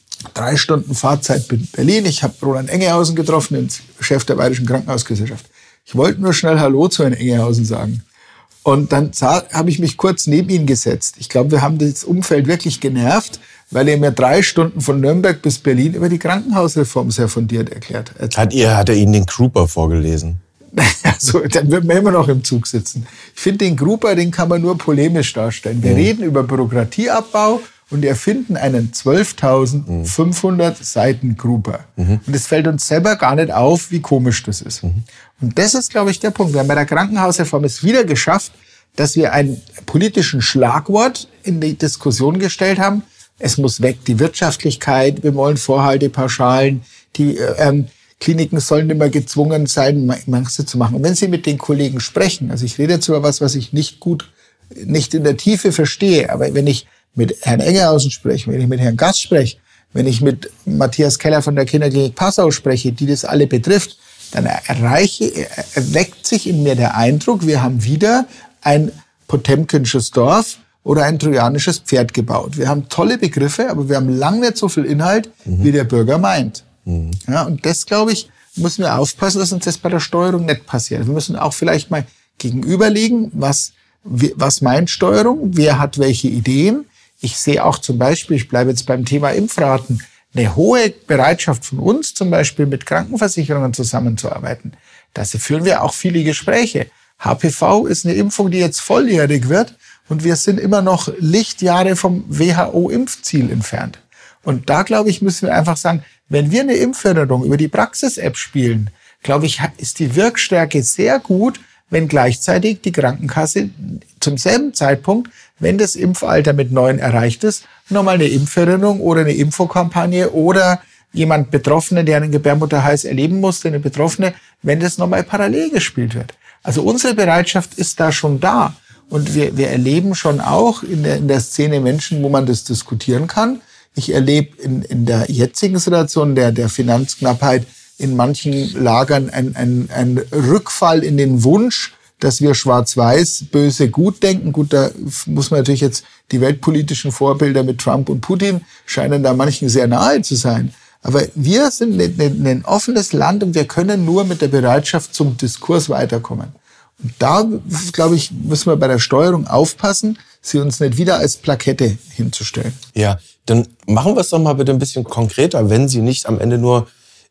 [SPEAKER 2] 3 Stunden Fahrzeit in Berlin. Ich habe Roland Engehausen getroffen, den Chef der Bayerischen Krankenhausgesellschaft. Ich wollte nur schnell Hallo zu Herrn Engehausen sagen. Und dann habe ich mich kurz neben ihn gesetzt. Ich glaube, wir haben das Umfeld wirklich genervt, weil er mir 3 Stunden von Nürnberg bis Berlin über die Krankenhausreform sehr fundiert erklärt hat.
[SPEAKER 1] Hat er Ihnen den Grouper vorgelesen?
[SPEAKER 2] Also, dann würden wir immer noch im Zug sitzen. Ich finde, den Grouper, den kann man nur polemisch darstellen. Wir reden über Bürokratieabbau und erfinden einen 12.500 Seiten Grouper. Und es fällt uns selber gar nicht auf, wie komisch das ist. Und das ist, glaube ich, der Punkt. Wir haben bei der Krankenhausreform es wieder geschafft, dass wir ein politischen Schlagwort in die Diskussion gestellt haben. Es muss weg, die Wirtschaftlichkeit, wir wollen Vorhaltepauschalen, die Kliniken sollen immer gezwungen sein, manches zu machen. Und wenn Sie mit den Kollegen sprechen, also ich rede jetzt über was ich nicht in der Tiefe verstehe, aber wenn ich mit Herrn Engehausen spreche, wenn ich mit Herrn Gass spreche, wenn ich mit Matthias Keller von der Kinderklinik Passau spreche, die das alle betrifft, dann erweckt sich in mir der Eindruck, wir haben wieder ein Potemkinsches Dorf oder ein trojanisches Pferd gebaut. Wir haben tolle Begriffe, aber wir haben lange nicht so viel Inhalt, wie der Bürger meint. Ja, und das, glaube ich, müssen wir aufpassen, dass uns das bei der Steuerung nicht passiert. Wir müssen auch vielleicht mal gegenüberlegen, was meint Steuerung, wer hat welche Ideen. Ich sehe auch zum Beispiel, ich bleibe jetzt beim Thema Impfraten, eine hohe Bereitschaft von uns, zum Beispiel mit Krankenversicherungen zusammenzuarbeiten. Dazu führen wir auch viele Gespräche. HPV ist eine Impfung, die jetzt volljährig wird und wir sind immer noch Lichtjahre vom WHO-Impfziel entfernt. Und da, glaube ich, müssen wir einfach sagen, wenn wir eine Impferinnerung über die Praxis-App spielen, glaube ich, ist die Wirkstärke sehr gut, wenn gleichzeitig die Krankenkasse zum selben Zeitpunkt, wenn das Impfalter mit 9 erreicht ist, nochmal eine Impferinnerung oder eine Infokampagne oder jemand Betroffene, der einen Gebärmutterhals erleben musste, eine Betroffene, wenn das nochmal parallel gespielt wird. Also unsere Bereitschaft ist da schon da. Und wir erleben schon auch in der Szene Menschen, wo man das diskutieren kann. Ich erlebe in der jetzigen Situation der Finanzknappheit in manchen Lagern ein Rückfall in den Wunsch, dass wir schwarz-weiß, böse, gut denken. Gut, da muss man natürlich jetzt die weltpolitischen Vorbilder mit Trump und Putin scheinen da manchen sehr nahe zu sein. Aber wir sind ein offenes Land und wir können nur mit der Bereitschaft zum Diskurs weiterkommen. Und da, glaube ich, müssen wir bei der Steuerung aufpassen, sie uns nicht wieder als Plakette hinzustellen.
[SPEAKER 1] Ja, dann machen wir es doch mal bitte ein bisschen konkreter, wenn Sie nicht am Ende nur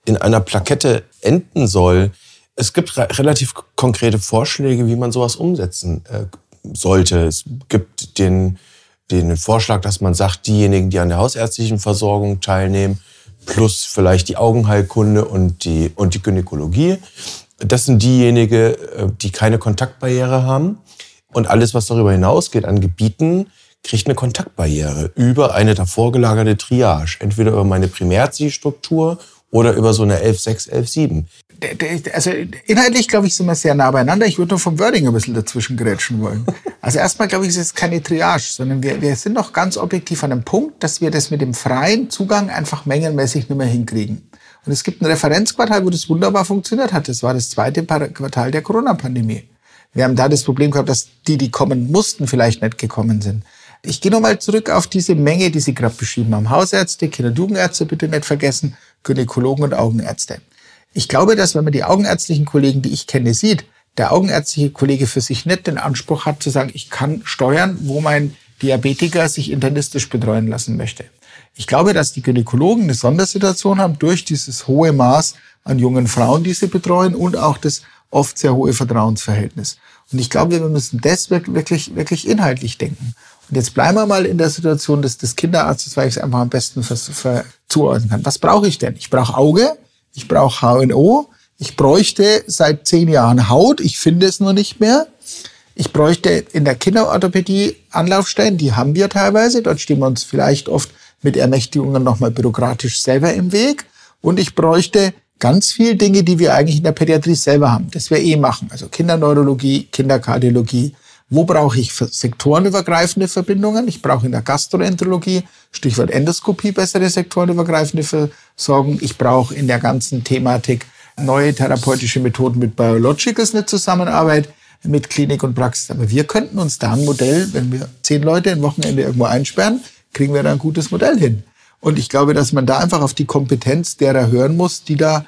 [SPEAKER 1] in einer Plakette enden soll. Es gibt relativ konkrete Vorschläge, wie man sowas umsetzen sollte. Es gibt den Vorschlag, dass man sagt, diejenigen, die an der hausärztlichen Versorgung teilnehmen, plus vielleicht die Augenheilkunde und die Gynäkologie, das sind diejenigen, die keine Kontaktbarriere haben. Und alles, was darüber hinausgeht an Gebieten, kriegt eine Kontaktbarriere über eine davor gelagerte Triage. Entweder über meine Primärzielstruktur oder über so eine 11.6, 11.7.
[SPEAKER 2] Also inhaltlich, glaube ich, sind wir sehr nah beieinander. Ich würde nur vom Wording ein bisschen dazwischen grätschen wollen. Also erstmal, glaube ich, ist es keine Triage, sondern wir sind noch ganz objektiv an einem Punkt, dass wir das mit dem freien Zugang einfach mengenmäßig nicht mehr hinkriegen. Und es gibt ein Referenzquartal, wo das wunderbar funktioniert hat. Das war das zweite Quartal der Corona-Pandemie. Wir haben da das Problem gehabt, dass die kommen mussten, vielleicht nicht gekommen sind. Ich gehe nochmal zurück auf diese Menge, die Sie gerade beschrieben haben. Hausärzte, Kinder- und Jugendärzte bitte nicht vergessen, Gynäkologen und Augenärzte. Ich glaube, dass wenn man die augenärztlichen Kollegen, die ich kenne, sieht, der augenärztliche Kollege für sich nicht den Anspruch hat, zu sagen, ich kann steuern, wo mein Diabetiker sich internistisch betreuen lassen möchte. Ich glaube, dass die Gynäkologen eine Sondersituation haben durch dieses hohe Maß an jungen Frauen, die sie betreuen und auch das oft sehr hohe Vertrauensverhältnis. Und ich glaube, wir müssen das wirklich inhaltlich denken. Und jetzt bleiben wir mal in der Situation des Kinderarztes, weil ich es einfach am besten zuordnen kann. Was brauche ich denn? Ich brauche Auge, ich brauche HNO, ich bräuchte seit 10 Jahren Haut, ich finde es nur nicht mehr. Ich bräuchte in der Kinderorthopädie Anlaufstellen, die haben wir teilweise. Dort stehen wir uns vielleicht oft mit Ermächtigungen nochmal bürokratisch selber im Weg. Und ich bräuchte ganz viele Dinge, die wir eigentlich in der Pädiatrie selber haben, das wir machen. Also Kinderneurologie, Kinderkardiologie. Wo brauche ich sektorenübergreifende Verbindungen? Ich brauche in der Gastroenterologie, Stichwort Endoskopie, bessere sektorenübergreifende Versorgung. Ich brauche in der ganzen Thematik neue therapeutische Methoden mit Biologicals, eine Zusammenarbeit mit Klinik und Praxis. Aber wir könnten uns da ein Modell, wenn wir 10 Leute ein Wochenende irgendwo einsperren, kriegen wir da ein gutes Modell hin. Und ich glaube, dass man da einfach auf die Kompetenz derer hören muss, die da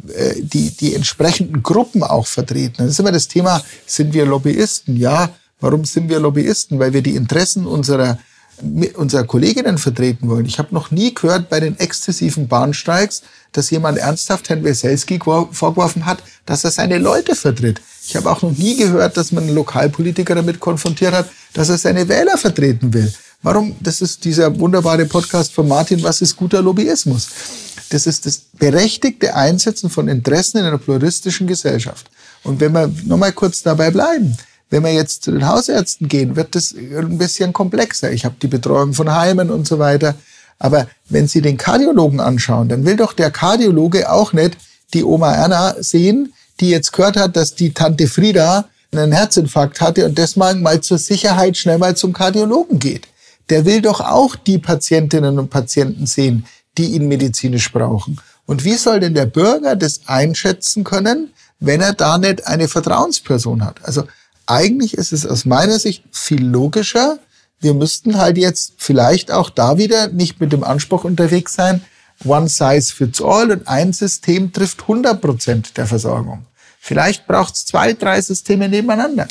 [SPEAKER 2] die entsprechenden Gruppen auch vertreten. Das ist immer das Thema, sind wir Lobbyisten? Ja, warum sind wir Lobbyisten? Weil wir die Interessen unserer Kolleginnen vertreten wollen. Ich habe noch nie gehört bei den exzessiven Bahnstreiks, dass jemand ernsthaft Herrn Weselski vorgeworfen hat, dass er seine Leute vertritt. Ich habe auch noch nie gehört, dass man einen Lokalpolitiker damit konfrontiert hat, dass er seine Wähler vertreten will. Warum? Das ist dieser wunderbare Podcast von Martin, was ist guter Lobbyismus? Das ist das berechtigte Einsetzen von Interessen in einer pluralistischen Gesellschaft. Und wenn wir nochmal kurz dabei bleiben, wenn wir jetzt zu den Hausärzten gehen, wird das ein bisschen komplexer. Ich habe die Betreuung von Heimen und so weiter. Aber wenn Sie den Kardiologen anschauen, dann will doch der Kardiologe auch nicht die Oma Erna sehen, die jetzt gehört hat, dass die Tante Frieda einen Herzinfarkt hatte und deswegen mal zur Sicherheit schnell mal zum Kardiologen geht. Der will doch auch die Patientinnen und Patienten sehen, die ihn medizinisch brauchen. Und wie soll denn der Bürger das einschätzen können, wenn er da nicht eine Vertrauensperson hat? Also eigentlich ist es aus meiner Sicht viel logischer. Wir müssten halt jetzt vielleicht auch da wieder nicht mit dem Anspruch unterwegs sein, one size fits all und ein System trifft 100% der Versorgung. Vielleicht braucht es 2, 3 Systeme nebeneinander.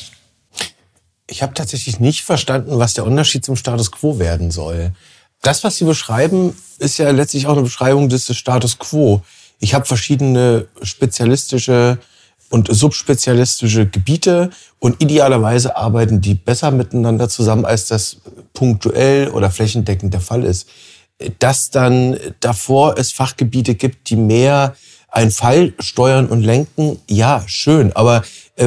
[SPEAKER 1] Ich habe tatsächlich nicht verstanden, was der Unterschied zum Status Quo werden soll. Das, was Sie beschreiben, ist ja letztlich auch eine Beschreibung des Status Quo. Ich habe verschiedene spezialistische und subspezialistische Gebiete und idealerweise arbeiten die besser miteinander zusammen, als das punktuell oder flächendeckend der Fall ist. Dass dann davor es Fachgebiete gibt, die mehr einen Fall steuern und lenken, ja, schön. Aber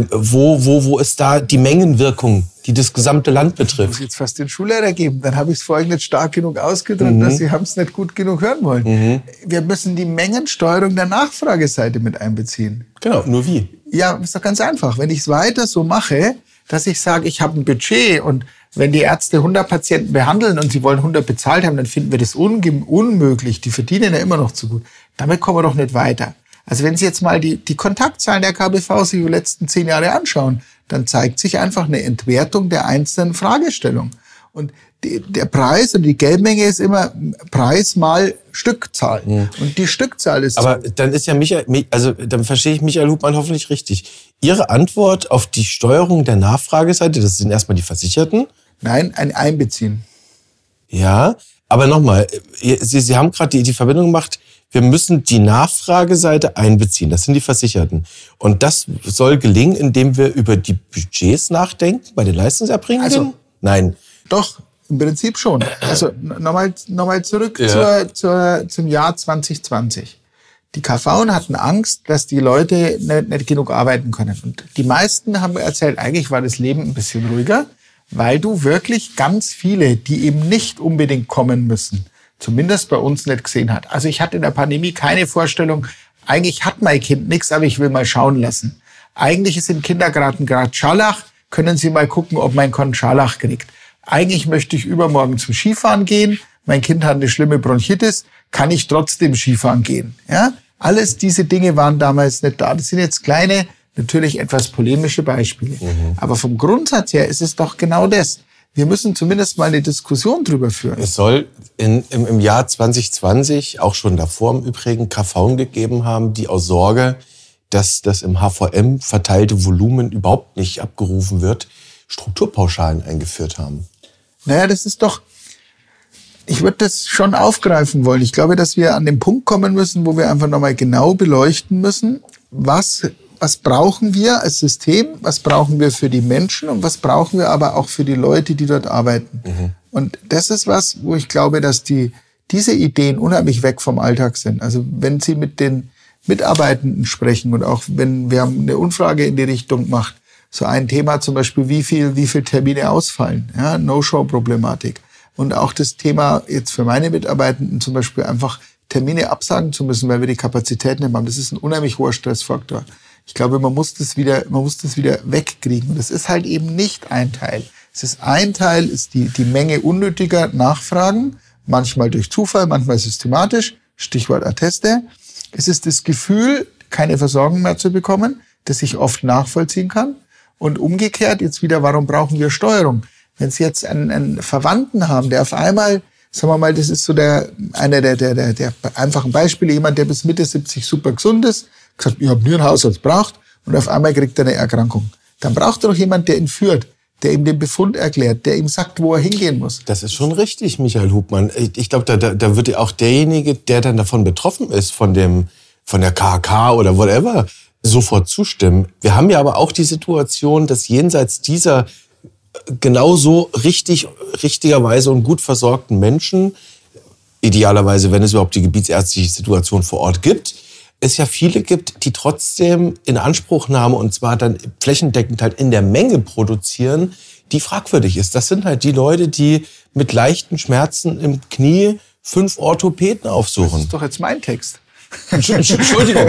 [SPEAKER 1] wo ist da die Mengenwirkung, die das gesamte Land betrifft?
[SPEAKER 2] Ich muss jetzt fast den Schullehrer geben. Dann habe ich es vorhin nicht stark genug ausgedrückt, dass Sie haben es nicht gut genug hören wollen. Wir müssen die Mengensteuerung der Nachfrageseite mit einbeziehen.
[SPEAKER 1] Genau, nur wie?
[SPEAKER 2] Ja, ist doch ganz einfach. Wenn ich es weiter so mache, dass ich sage, ich habe ein Budget und wenn die Ärzte 100 Patienten behandeln und sie wollen 100 bezahlt haben, dann finden wir das unmöglich. Die verdienen ja immer noch zu gut. Damit kommen wir doch nicht weiter. Also wenn Sie jetzt mal die Kontaktzahlen der KBV sich über die letzten 10 Jahre anschauen, dann zeigt sich einfach eine Entwertung der einzelnen Fragestellungen. Und der Preis und die Geldmenge ist immer Preis mal Stückzahl. Und die Stückzahl ist...
[SPEAKER 1] Aber dann ist ja dann verstehe ich Michael Hubmann hoffentlich richtig. Ihre Antwort auf die Steuerung der Nachfrageseite, das sind erstmal die Versicherten?
[SPEAKER 2] Nein, ein Einbeziehen.
[SPEAKER 1] Ja, aber nochmal, Sie haben gerade die Verbindung gemacht, wir müssen die Nachfrageseite einbeziehen. Das sind die Versicherten. Und das soll gelingen, indem wir über die Budgets nachdenken bei den Leistungserbringern?
[SPEAKER 2] Also,
[SPEAKER 1] nein.
[SPEAKER 2] Doch, im Prinzip schon. Also nochmal zurück zum Jahr 2020. Die KVen hatten Angst, dass die Leute nicht genug arbeiten können. Und die meisten haben erzählt, eigentlich war das Leben ein bisschen ruhiger, weil du wirklich ganz viele, die eben nicht unbedingt kommen müssen, zumindest bei uns nicht gesehen hat. Also ich hatte in der Pandemie keine Vorstellung, eigentlich hat mein Kind nichts, aber ich will mal schauen lassen. Eigentlich ist im Kindergarten gerade Scharlach, können Sie mal gucken, ob mein Kind Scharlach kriegt. Eigentlich möchte ich übermorgen zum Skifahren gehen, mein Kind hat eine schlimme Bronchitis, kann ich trotzdem Skifahren gehen? Ja? Alles diese Dinge waren damals nicht da. Das sind jetzt kleine, natürlich etwas polemische Beispiele. Aber vom Grundsatz her ist es doch genau das. Wir müssen zumindest mal eine Diskussion drüber führen.
[SPEAKER 1] Es soll im Jahr 2020, auch schon davor im Übrigen, KVen gegeben haben, die aus Sorge, dass das im HVM verteilte Volumen überhaupt nicht abgerufen wird, Strukturpauschalen eingeführt haben.
[SPEAKER 2] Naja, das ist doch, ich würde das schon aufgreifen wollen. Ich glaube, dass wir an den Punkt kommen müssen, wo wir einfach nochmal genau beleuchten müssen, was brauchen wir als System, was brauchen wir für die Menschen und was brauchen wir aber auch für die Leute, die dort arbeiten. Und das ist was, wo ich glaube, dass diese Ideen unheimlich weg vom Alltag sind. Also wenn Sie mit den Mitarbeitenden sprechen und auch wenn wir haben eine Umfrage in die Richtung gemacht, so ein Thema zum Beispiel, wie viel Termine ausfallen, ja, No-Show-Problematik. Und auch das Thema jetzt für meine Mitarbeitenden zum Beispiel einfach Termine absagen zu müssen, weil wir die Kapazität nicht haben. Das ist ein unheimlich hoher Stressfaktor. Ich glaube, man muss das wieder wegkriegen. Und das ist halt eben nicht ein Teil. Es ist ein Teil, ist die Menge unnötiger Nachfragen, manchmal durch Zufall, manchmal systematisch, Stichwort Atteste. Es ist das Gefühl, keine Versorgung mehr zu bekommen, das ich oft nachvollziehen kann. Und umgekehrt jetzt wieder, warum brauchen wir Steuerung? Wenn Sie jetzt einen Verwandten haben, der auf einmal, sagen wir mal, das ist so einer der einfachen Beispiele, jemand, der bis Mitte 70 super gesund ist, gesagt, ich habe nie einen Hausarzt braucht und auf einmal kriegt er eine Erkrankung. Dann braucht er doch jemand, der ihn führt, der ihm den Befund erklärt, der ihm sagt, wo er hingehen muss.
[SPEAKER 1] Das ist schon richtig, Michael Hubmann. Ich glaube, da wird ja auch derjenige, der dann davon betroffen ist, von der KHK oder whatever, sofort zustimmen. Wir haben ja aber auch die Situation, dass jenseits dieser genauso richtigerweise und gut versorgten Menschen, idealerweise, wenn es überhaupt die gebietsärztliche Situation vor Ort gibt, es ja viele gibt, die trotzdem in Anspruchnahme und zwar dann flächendeckend halt in der Menge produzieren, die fragwürdig ist. Das sind halt die Leute, die mit leichten Schmerzen im Knie 5 Orthopäden aufsuchen.
[SPEAKER 2] Das ist doch jetzt mein Text.
[SPEAKER 1] Entschuldigung,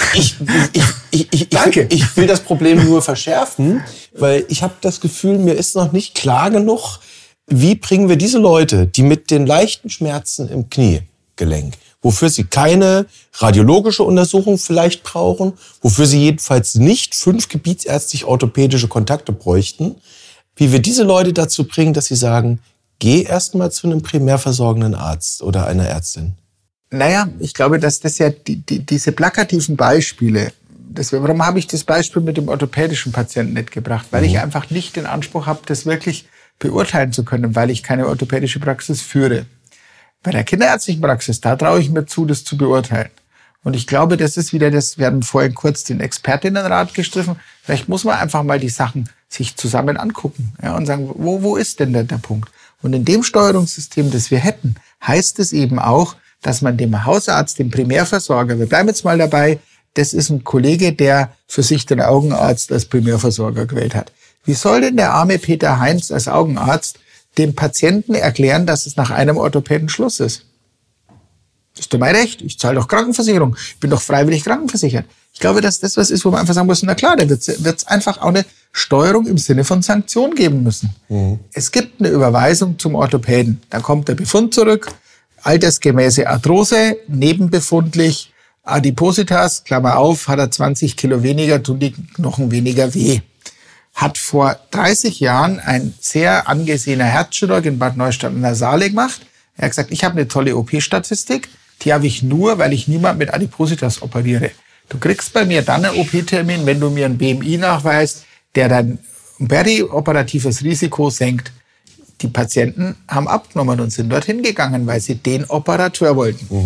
[SPEAKER 2] Danke.
[SPEAKER 1] Ich will das Problem nur verschärfen, weil ich habe das Gefühl, mir ist noch nicht klar genug, wie bringen wir diese Leute, die mit den leichten Schmerzen im Kniegelenk, wofür sie keine radiologische Untersuchung vielleicht brauchen, wofür sie jedenfalls nicht 5 gebietsärztlich-orthopädische Kontakte bräuchten, wie wir diese Leute dazu bringen, dass sie sagen, geh erst mal zu einem primär versorgenden Arzt oder einer Ärztin.
[SPEAKER 2] Naja, ich glaube, dass das ja diese plakativen Beispiele, warum habe ich das Beispiel mit dem orthopädischen Patienten nicht gebracht? Weil ich einfach nicht den Anspruch habe, das wirklich beurteilen zu können, weil ich keine orthopädische Praxis führe. Bei der kinderärztlichen Praxis, da traue ich mir zu, das zu beurteilen. Und ich glaube, das ist wieder das, wir hatten vorhin kurz den Expertinnenrat gestriffen. Vielleicht muss man einfach mal die Sachen sich zusammen angucken, ja, und sagen, wo ist denn der Punkt? Und in dem Steuerungssystem, das wir hätten, heißt es eben auch, dass man dem Hausarzt, dem Primärversorger, wir bleiben jetzt mal dabei, das ist ein Kollege, der für sich den Augenarzt als Primärversorger gewählt hat. Wie soll denn der arme Peter Heinz als Augenarzt dem Patienten erklären, dass es nach einem Orthopäden Schluss ist? Das ist doch mein Recht. Ich zahle doch Krankenversicherung. Ich bin doch freiwillig krankenversichert. Ich glaube, dass das was ist, wo man einfach sagen muss, na klar, da wird es einfach auch eine Steuerung im Sinne von Sanktion geben müssen. Es gibt eine Überweisung zum Orthopäden. Dann kommt der Befund zurück, altersgemäße Arthrose, nebenbefundlich Adipositas, Klammer auf, hat er 20 Kilo weniger, tun die Knochen weniger weh. Hat vor 30 Jahren ein sehr angesehener Herzchirurg in Bad Neustadt an der Saale gemacht. Er hat gesagt, ich habe eine tolle OP-Statistik, die habe ich nur, weil ich niemand mit Adipositas operiere. Du kriegst bei mir dann einen OP-Termin, wenn du mir ein BMI nachweist, der dein perioperatives Risiko senkt. Die Patienten haben abgenommen und sind dorthin gegangen, weil sie den Operateur wollten.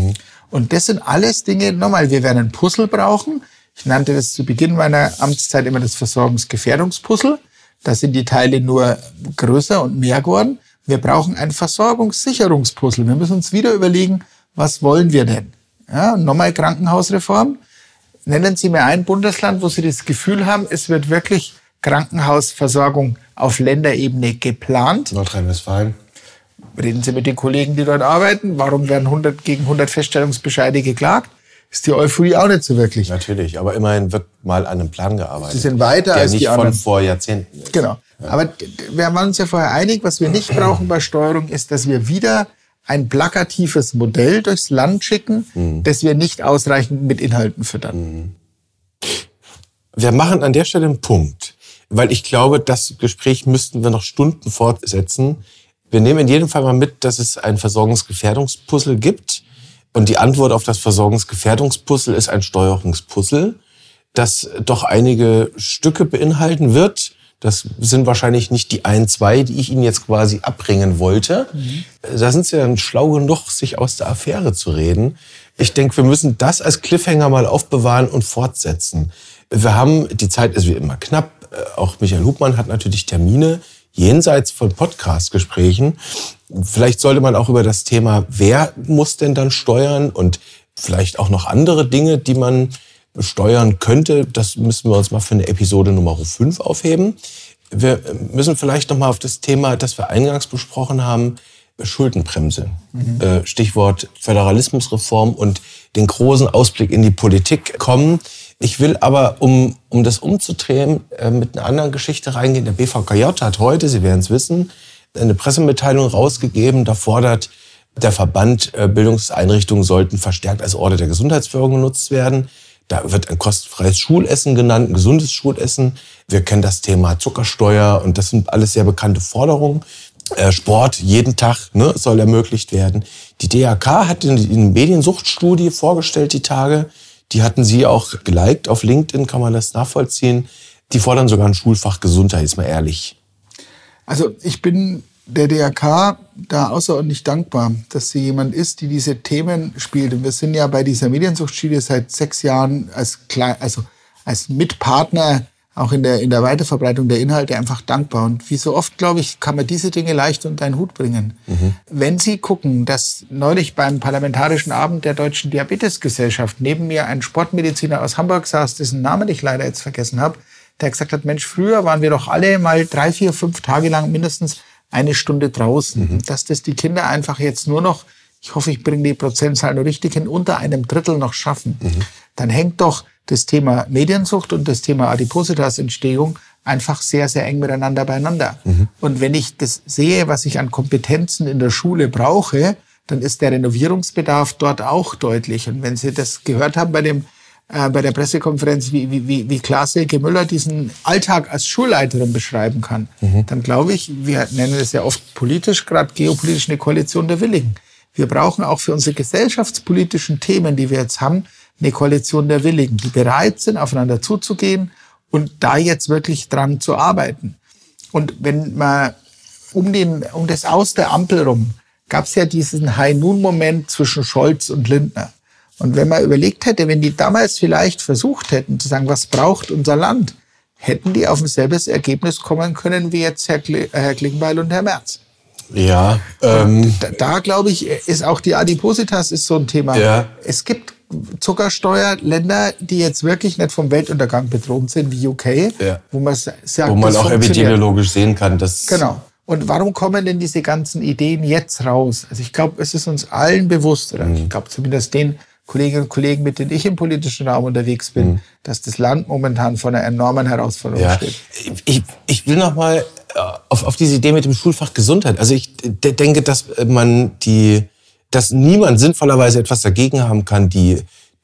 [SPEAKER 2] Und das sind alles Dinge, nochmal, wir werden ein Puzzle brauchen. Ich nannte das zu Beginn meiner Amtszeit immer das Versorgungsgefährdungspuzzle. Da sind die Teile nur größer und mehr geworden. Wir brauchen ein Versorgungssicherungspuzzle. Wir müssen uns wieder überlegen, was wollen wir denn? Ja, nochmal Krankenhausreform. Nennen Sie mir ein Bundesland, wo Sie das Gefühl haben, es wird wirklich Krankenhausversorgung auf Länderebene geplant.
[SPEAKER 1] Nordrhein-Westfalen.
[SPEAKER 2] Reden Sie mit den Kollegen, die dort arbeiten. Warum werden 100 gegen 100 Feststellungsbescheide geklagt? Ist die Euphorie auch nicht so wirklich.
[SPEAKER 1] Natürlich, aber immerhin wird mal an einem Plan gearbeitet.
[SPEAKER 2] Sie sind weiter als die anderen.
[SPEAKER 1] Der nicht von vor Jahrzehnten ist.
[SPEAKER 2] Genau. Ja. Aber wir waren uns ja vorher einig, was wir nicht brauchen bei Steuerung, ist, dass wir wieder ein plakatives Modell durchs Land schicken, das wir nicht ausreichend mit Inhalten füttern.
[SPEAKER 1] Wir machen an der Stelle einen Punkt, weil ich glaube, das Gespräch müssten wir noch Stunden fortsetzen. Wir nehmen in jedem Fall mal mit, dass es ein Versorgungsgefährdungspuzzle gibt. Und die Antwort auf das Versorgungsgefährdungspuzzle ist ein Steuerungspuzzle, das doch einige Stücke beinhalten wird. Das sind wahrscheinlich nicht die 2, die ich Ihnen jetzt quasi abbringen wollte. Da sind Sie dann schlau genug, sich aus der Affäre zu reden. Ich denke, wir müssen das als Cliffhanger mal aufbewahren und fortsetzen. Wir haben, die Zeit ist wie immer knapp. Auch Michael Hubmann hat natürlich Termine jenseits von Podcast-Gesprächen. Vielleicht sollte man auch über das Thema, wer muss denn dann steuern und vielleicht auch noch andere Dinge, die man steuern könnte, das müssen wir uns mal für eine Episode Nummer 5 aufheben. Wir müssen vielleicht noch mal auf das Thema, das wir eingangs besprochen haben, Schuldenbremse. Stichwort Föderalismusreform und den großen Ausblick in die Politik kommen. Ich will aber, um das umzudrehen, mit einer anderen Geschichte reingehen. Der BVKJ hat heute, Sie werden es wissen, eine Pressemitteilung rausgegeben. Da fordert der Verband, Bildungseinrichtungen sollten verstärkt als Orte der Gesundheitsförderung genutzt werden. Da wird ein kostenfreies Schulessen genannt, ein gesundes Schulessen. Wir kennen das Thema Zuckersteuer und das sind alles sehr bekannte Forderungen. Sport jeden Tag soll ermöglicht werden. Die DAK hat eine Mediensuchtstudie vorgestellt die Tage. Die hatten Sie auch geliked. Auf LinkedIn kann man das nachvollziehen. Die fordern sogar ein Schulfach Gesundheit, ist mal ehrlich.
[SPEAKER 2] Also ich bin der DRK da außerordentlich dankbar, dass sie jemand ist, die diese Themen spielt. Und wir sind ja bei dieser Mediensuchtstudie seit 6 Jahren als Mitpartner auch in der Weiterverbreitung der Inhalte einfach dankbar. Und wie so oft, glaube ich, kann man diese Dinge leicht unter einen Hut bringen. Wenn Sie gucken, dass neulich beim Parlamentarischen Abend der Deutschen Diabetesgesellschaft neben mir ein Sportmediziner aus Hamburg saß, dessen Namen ich leider jetzt vergessen habe, der gesagt hat, Mensch, früher waren wir doch alle mal 3, 4, 5 Tage lang mindestens 1 Stunde draußen. Dass das die Kinder einfach jetzt nur noch, ich hoffe, ich bringe die Prozentzahl nur richtig hin, unter 1/3 noch schaffen. Dann hängt doch das Thema Mediensucht und das Thema Adipositas-Entstehung einfach sehr, sehr eng miteinander beieinander. Und wenn ich das sehe, was ich an Kompetenzen in der Schule brauche, dann ist der Renovierungsbedarf dort auch deutlich. Und wenn Sie das gehört haben bei der Pressekonferenz, wie Klaas Silke Müller diesen Alltag als Schulleiterin beschreiben kann, dann glaube ich, wir nennen es ja oft politisch, gerade geopolitisch, eine Koalition der Willigen. Wir brauchen auch für unsere gesellschaftspolitischen Themen, die wir jetzt haben, eine Koalition der Willigen, die bereit sind, aufeinander zuzugehen und da jetzt wirklich dran zu arbeiten. Und wenn man um das Aus der Ampel rum, gab es ja diesen High-Noon-Moment zwischen Scholz und Lindner. Und wenn man überlegt hätte, wenn die damals vielleicht versucht hätten zu sagen, was braucht unser Land, hätten die auf ein selbes Ergebnis kommen können wie jetzt Herr Klingbeil und Herr Merz.
[SPEAKER 1] Ja.
[SPEAKER 2] Da glaube ich, ist auch die Adipositas ist so ein Thema.
[SPEAKER 1] Ja.
[SPEAKER 2] Es gibt Zuckersteuerländer, die jetzt wirklich nicht vom Weltuntergang bedroht sind, wie UK, wo man sagt,
[SPEAKER 1] wo man auch epidemiologisch sehen kann, dass...
[SPEAKER 2] Genau. Und warum kommen denn diese ganzen Ideen jetzt raus? Also ich glaube, es ist uns allen bewusst, oder ich glaube zumindest den Kolleginnen und Kollegen, mit denen ich im politischen Raum unterwegs bin, dass das Land momentan vor einer enormen Herausforderung steht.
[SPEAKER 1] Ich will noch mal auf diese Idee mit dem Schulfach Gesundheit. Also ich denke, dass niemand sinnvollerweise etwas dagegen haben kann, die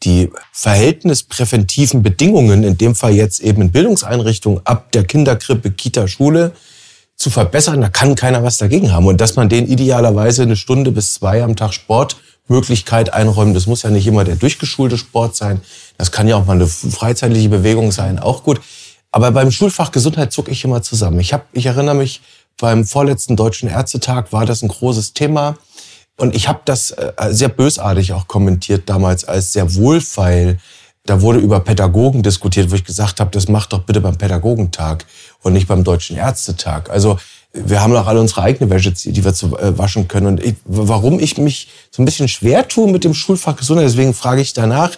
[SPEAKER 1] verhältnispräventiven Bedingungen, in dem Fall jetzt eben in Bildungseinrichtungen ab der Kinderkrippe, Kita, Schule, zu verbessern. Da kann keiner was dagegen haben. Und dass man denen idealerweise 1 Stunde bis 2 am Tag Sportmöglichkeit einräumen, das muss ja nicht immer der durchgeschulte Sport sein. Das kann ja auch mal eine freizeitliche Bewegung sein, auch gut. Aber beim Schulfach Gesundheit zucke ich immer zusammen. Ich erinnere mich, beim vorletzten Deutschen Ärztetag war das ein großes Thema. Und ich habe das sehr bösartig auch kommentiert damals als sehr wohlfeil. Da wurde über Pädagogen diskutiert, wo ich gesagt habe, das macht doch bitte beim Pädagogentag und nicht beim Deutschen Ärztetag. Also wir haben doch alle unsere eigene Wäsche, die wir zu waschen können. Und warum ich mich so ein bisschen schwer tue mit dem Schulfach Gesundheit, deswegen frage ich danach,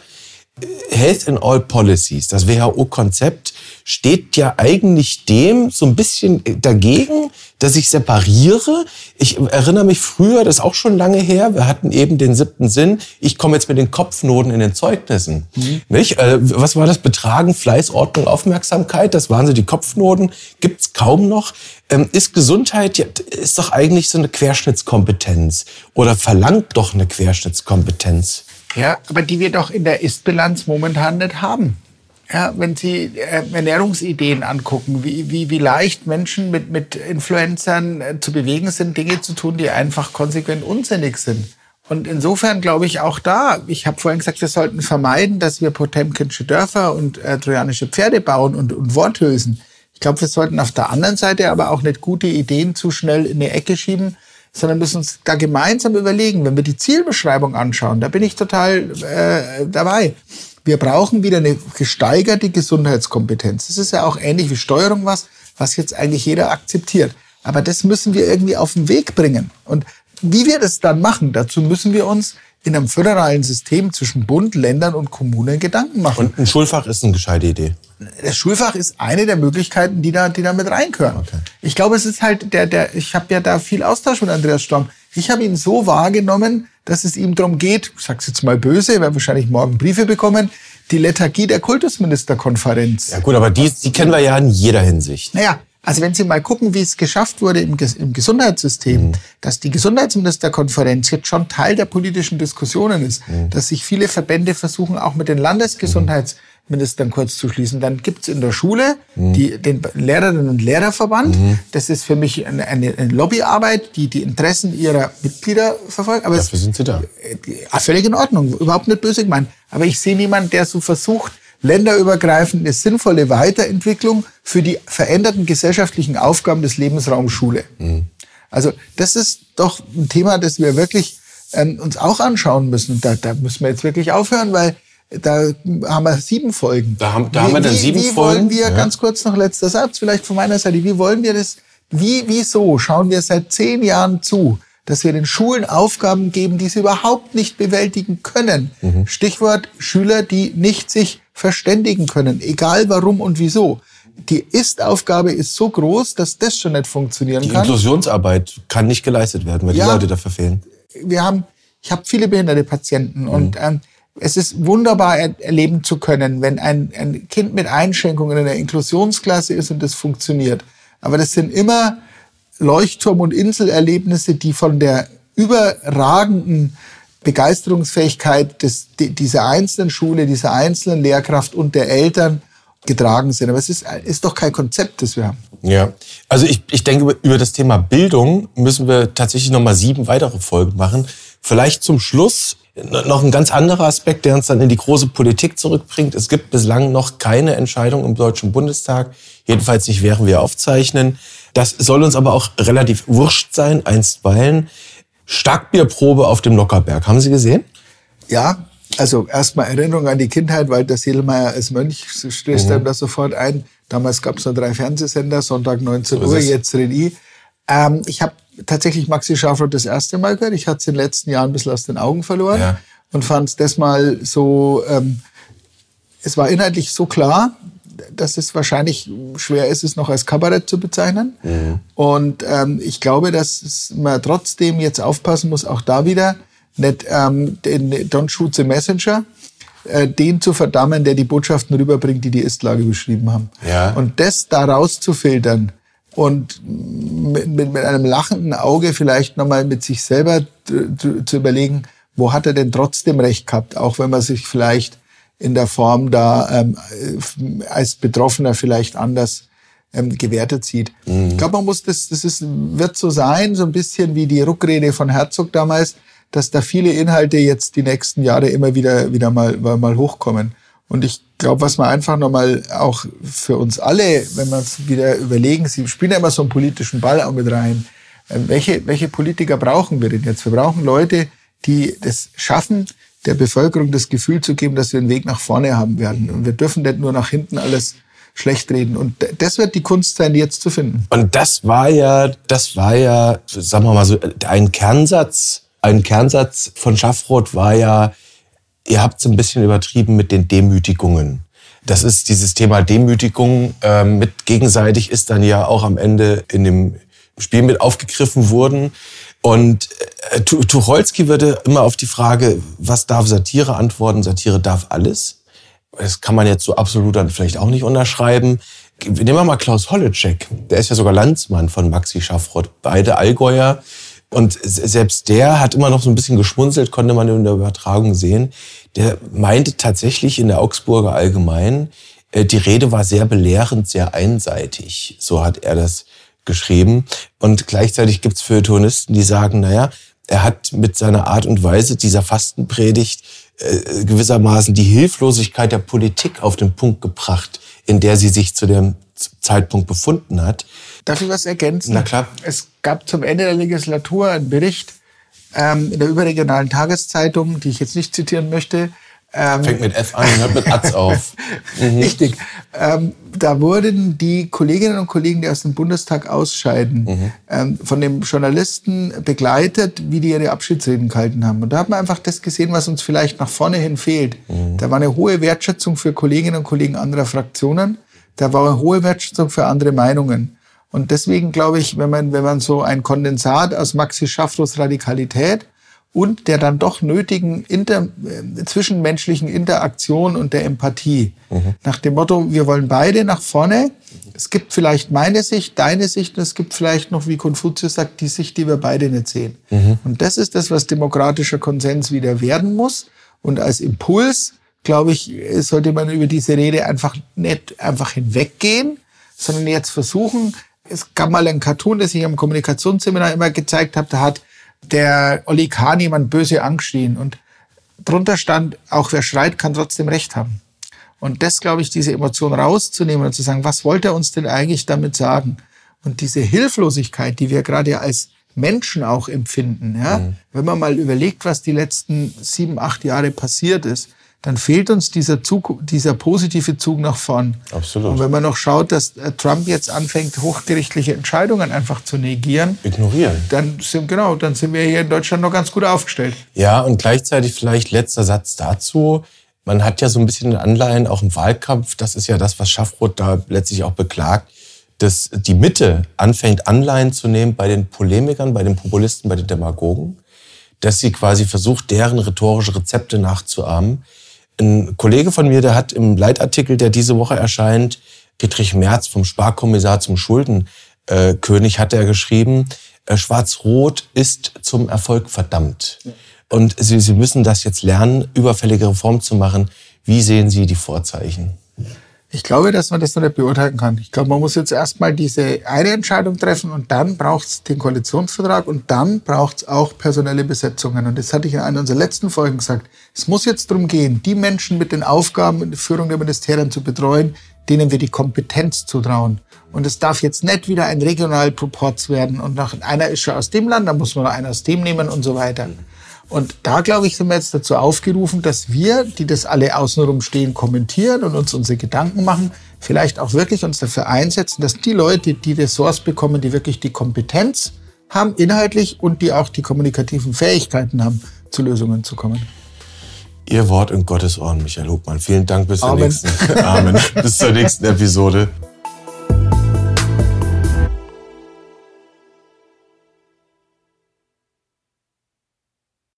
[SPEAKER 1] Health in All Policies, das WHO-Konzept, steht ja eigentlich dem so ein bisschen dagegen, dass ich separiere. Ich erinnere mich früher, das ist auch schon lange her, wir hatten eben den 7. Sinn, ich komme jetzt mit den Kopfnoten in den Zeugnissen. Nicht? Was war das? Betragen, Fleiß, Ordnung, Aufmerksamkeit, das waren so die Kopfnoten, gibt's kaum noch. Ist Gesundheit, ist doch eigentlich so eine Querschnittskompetenz oder verlangt doch eine Querschnittskompetenz.
[SPEAKER 2] Ja, aber die wir doch in der Ist-Bilanz momentan nicht haben. Ja, wenn Sie Ernährungsideen angucken, wie leicht Menschen mit Influencern zu bewegen sind, Dinge zu tun, die einfach konsequent unsinnig sind. Und insofern glaube ich auch da, ich habe vorhin gesagt, wir sollten vermeiden, dass wir Potemkinsche Dörfer und trojanische Pferde bauen und Worthülsen. Ich glaube, wir sollten auf der anderen Seite aber auch nicht gute Ideen zu schnell in die Ecke schieben, sondern müssen uns da gemeinsam überlegen, wenn wir die Zielbeschreibung anschauen, da bin ich total dabei. Wir brauchen wieder eine gesteigerte Gesundheitskompetenz. Das ist ja auch ähnlich wie Steuerung was jetzt eigentlich jeder akzeptiert. Aber das müssen wir irgendwie auf den Weg bringen. Und wie wir das dann machen, dazu müssen wir uns in einem föderalen System zwischen Bund, Ländern und Kommunen Gedanken machen.
[SPEAKER 1] Und ein Schulfach ist eine gescheite Idee.
[SPEAKER 2] Das Schulfach ist eine der Möglichkeiten, die da mit reingehören. Okay. Ich glaube, es ist halt ich habe ja da viel Austausch mit Andreas Storm. Ich habe ihn so wahrgenommen, dass es ihm darum geht, ich sag's jetzt mal böse, wir werden wahrscheinlich morgen Briefe bekommen, die Lethargie der Kultusministerkonferenz.
[SPEAKER 1] Ja gut, aber die kennen wir ja in jeder Hinsicht.
[SPEAKER 2] Naja, also wenn Sie mal gucken, wie es geschafft wurde im Gesundheitssystem, dass die Gesundheitsministerkonferenz jetzt schon Teil der politischen Diskussionen ist, dass sich viele Verbände versuchen, auch mit den Landesgesundheitsministern kurz zu schließen. Dann gibt's in der Schule den Lehrerinnen- und Lehrerverband. Das ist für mich eine Lobbyarbeit, die Interessen ihrer Mitglieder verfolgt. Aber
[SPEAKER 1] dafür sind Sie da.
[SPEAKER 2] Völlig in Ordnung, überhaupt nicht böse gemeint. Aber ich sehe niemanden, der so versucht, länderübergreifend eine sinnvolle Weiterentwicklung für die veränderten gesellschaftlichen Aufgaben des Lebensraums Schule. Also das ist doch ein Thema, das wir wirklich uns auch anschauen müssen. Da müssen wir jetzt wirklich aufhören, weil da haben wir 7 Folgen.
[SPEAKER 1] Da haben wir dann 7 Folgen.
[SPEAKER 2] Wie wollen wir, ganz kurz noch letzter Satz, vielleicht von meiner Seite, wie wollen wir das, wieso schauen wir seit 10 Jahren zu, dass wir den Schulen Aufgaben geben, die sie überhaupt nicht bewältigen können. Stichwort Schüler, die nicht sich verständigen können, egal warum und wieso. Die Ist-Aufgabe ist so groß, dass das schon nicht funktionieren kann.
[SPEAKER 1] Die Inklusionsarbeit kann nicht geleistet werden, weil die Leute dafür fehlen.
[SPEAKER 2] Ich habe viele behinderte Patienten und es ist wunderbar erleben zu können, wenn ein Kind mit Einschränkungen in der Inklusionsklasse ist und das funktioniert. Aber das sind immer Leuchtturm- und Inselerlebnisse, die von der überragenden Begeisterungsfähigkeit dieser einzelnen Schule, dieser einzelnen Lehrkraft und der Eltern getragen sind. Aber es ist doch kein Konzept, das wir haben.
[SPEAKER 1] Ja, also ich denke, über das Thema Bildung müssen wir tatsächlich nochmal 7 weitere Folgen machen. Vielleicht zum Schluss noch ein ganz anderer Aspekt, der uns dann in die große Politik zurückbringt. Es gibt bislang noch keine Entscheidung im Deutschen Bundestag, jedenfalls nicht, während wir aufzeichnen. Das soll uns aber auch relativ wurscht sein, einstweilen. Starkbierprobe auf dem Nockherberg. Haben Sie gesehen?
[SPEAKER 2] Ja, also erstmal Erinnerung an die Kindheit, weil der Seelmeier als Mönch stößt einem das sofort ein. Damals gab es nur 3 Fernsehsender, Sonntag 19 Uhr, jetzt Reni. Ich habe tatsächlich Maxi Schafroth das erste Mal gehört. Ich hatte es in den letzten Jahren ein bisschen aus den Augen verloren und fand es das mal so, es war inhaltlich so klar, dass es wahrscheinlich schwer ist, es noch als Kabarett zu bezeichnen. Und ich glaube, dass man trotzdem jetzt aufpassen muss, auch da wieder, nicht den Don't Shoot the Messenger, den zu verdammen, der die Botschaften rüberbringt, die Ist-Lage beschrieben haben.
[SPEAKER 1] Ja.
[SPEAKER 2] Und das da rauszufiltern und mit einem lachenden Auge vielleicht nochmal mit sich selber zu überlegen, wo hat er denn trotzdem recht gehabt, auch wenn man sich vielleicht in der Form da als Betroffener vielleicht anders gewertet sieht. Ich glaube, man muss wird so sein, so ein bisschen wie die Ruckrede von Herzog damals, dass da viele Inhalte jetzt die nächsten Jahre immer wieder mal hochkommen. Und ich glaube, was man einfach nochmal auch für uns alle, wenn wir uns wieder überlegen, Sie spielen ja immer so einen politischen Ball auch mit rein, Welche Politiker brauchen wir denn jetzt? Wir brauchen Leute, die das schaffen, der Bevölkerung das Gefühl zu geben, dass wir einen Weg nach vorne haben werden. Und wir dürfen nicht nur nach hinten alles schlecht reden. Und das wird die Kunst sein, die jetzt zu finden.
[SPEAKER 1] Und das war ja, sagen wir mal so, ein Kernsatz von Schaffroth war ja, ihr habt es ein bisschen übertrieben mit den Demütigungen. Das ist dieses Thema Demütigung mit gegenseitig ist dann ja auch am Ende in dem Spiel mit aufgegriffen worden. Und Tucholsky würde immer auf die Frage, was darf Satire, antworten, Satire darf alles. Das kann man jetzt so absolut dann vielleicht auch nicht unterschreiben. Nehmen wir mal Klaus Holleczek. Der ist ja sogar Landsmann von Maxi Schaffroth. Beide Allgäuer. Und selbst der hat immer noch so ein bisschen geschmunzelt, konnte man in der Übertragung sehen. Der meinte tatsächlich in der Augsburger Allgemeinen, die Rede war sehr belehrend, sehr einseitig. So hat er das geschrieben. Und gleichzeitig gibt's Feuilletonisten, die sagen, naja, er hat mit seiner Art und Weise dieser Fastenpredigt gewissermaßen die Hilflosigkeit der Politik auf den Punkt gebracht, in der sie sich zu dem Zeitpunkt befunden hat.
[SPEAKER 2] Darf ich was ergänzen?
[SPEAKER 1] Na klar.
[SPEAKER 2] Es gab zum Ende der Legislatur einen Bericht in der überregionalen Tageszeitung, die ich jetzt nicht zitieren möchte.
[SPEAKER 1] Fängt mit F an und hört mit Atz auf.
[SPEAKER 2] Richtig. Da wurden die Kolleginnen und Kollegen, die aus dem Bundestag ausscheiden, von dem Journalisten begleitet, wie die ihre Abschiedsreden gehalten haben. Und da hat man einfach das gesehen, was uns vielleicht nach vorne hin fehlt. Da war eine hohe Wertschätzung für Kolleginnen und Kollegen anderer Fraktionen. Da war eine hohe Wertschätzung für andere Meinungen. Und deswegen glaube ich, wenn man so ein Kondensat aus Maxi Schaffroths Radikalität und der dann doch nötigen zwischenmenschlichen Interaktion und der Empathie. Nach dem Motto, wir wollen beide nach vorne. Es gibt vielleicht meine Sicht, deine Sicht, und es gibt vielleicht noch, wie Konfuzius sagt, die Sicht, die wir beide nicht sehen. Und das ist das, was demokratischer Konsens wieder werden muss. Und als Impuls, glaube ich, sollte man über diese Rede nicht einfach hinweggehen, sondern jetzt versuchen. Es gab mal einen Cartoon, das ich am Kommunikationsseminar immer gezeigt habe, da hat der Olli Kahn jemand böse angeschrien und drunter stand, auch wer schreit, kann trotzdem Recht haben. Und das, glaube ich, diese Emotion rauszunehmen und zu sagen, was wollte er uns denn eigentlich damit sagen? Und diese Hilflosigkeit, die wir gerade als Menschen auch empfinden, ja, wenn man mal überlegt, was die letzten 7, 8 Jahre passiert ist, dann fehlt uns dieser positive Zug nach vorn.
[SPEAKER 1] Absolut.
[SPEAKER 2] Und wenn man noch schaut, dass Trump jetzt anfängt, hochgerichtliche Entscheidungen einfach zu negieren, dann sind wir hier in Deutschland noch ganz gut aufgestellt.
[SPEAKER 1] Ja, und gleichzeitig vielleicht letzter Satz dazu. Man hat ja so ein bisschen Anleihen auch im Wahlkampf. Das ist ja das, was Schaffroth da letztlich auch beklagt, dass die Mitte anfängt, Anleihen zu nehmen bei den Polemikern, bei den Populisten, bei den Demagogen, dass sie quasi versucht, deren rhetorische Rezepte nachzuahmen. Ein Kollege von mir, der hat im Leitartikel, der diese Woche erscheint, Friedrich Merz vom Sparkommissar zum Schuldenkönig, hat er geschrieben, Schwarz-Rot ist zum Erfolg verdammt. Ja. Und Sie müssen das jetzt lernen, überfällige Reformen zu machen. Wie sehen Sie die Vorzeichen?
[SPEAKER 2] Ich glaube, dass man das noch nicht beurteilen kann. Ich glaube, man muss jetzt erstmal diese eine Entscheidung treffen und dann braucht es den Koalitionsvertrag und dann braucht es auch personelle Besetzungen. Und das hatte ich in einer unserer letzten Folgen gesagt. Es muss jetzt darum gehen, die Menschen mit den Aufgaben in der Führung der Ministerien zu betreuen, denen wir die Kompetenz zutrauen. Und es darf jetzt nicht wieder ein Regionalproporz werden und nach einer ist schon aus dem Land, dann muss man noch einen aus dem nehmen und so weiter. Und da, glaube ich, sind wir jetzt dazu aufgerufen, dass wir, die das alle außenrum stehen, kommentieren und uns unsere Gedanken machen, vielleicht auch wirklich uns dafür einsetzen, dass die Leute, die Ressorts bekommen, die wirklich die Kompetenz haben, inhaltlich und die auch die kommunikativen Fähigkeiten haben, zu Lösungen zu kommen.
[SPEAKER 1] Ihr Wort in Gottes Ohren, Michael Hofmann. Vielen Dank, bis zur nächsten Episode.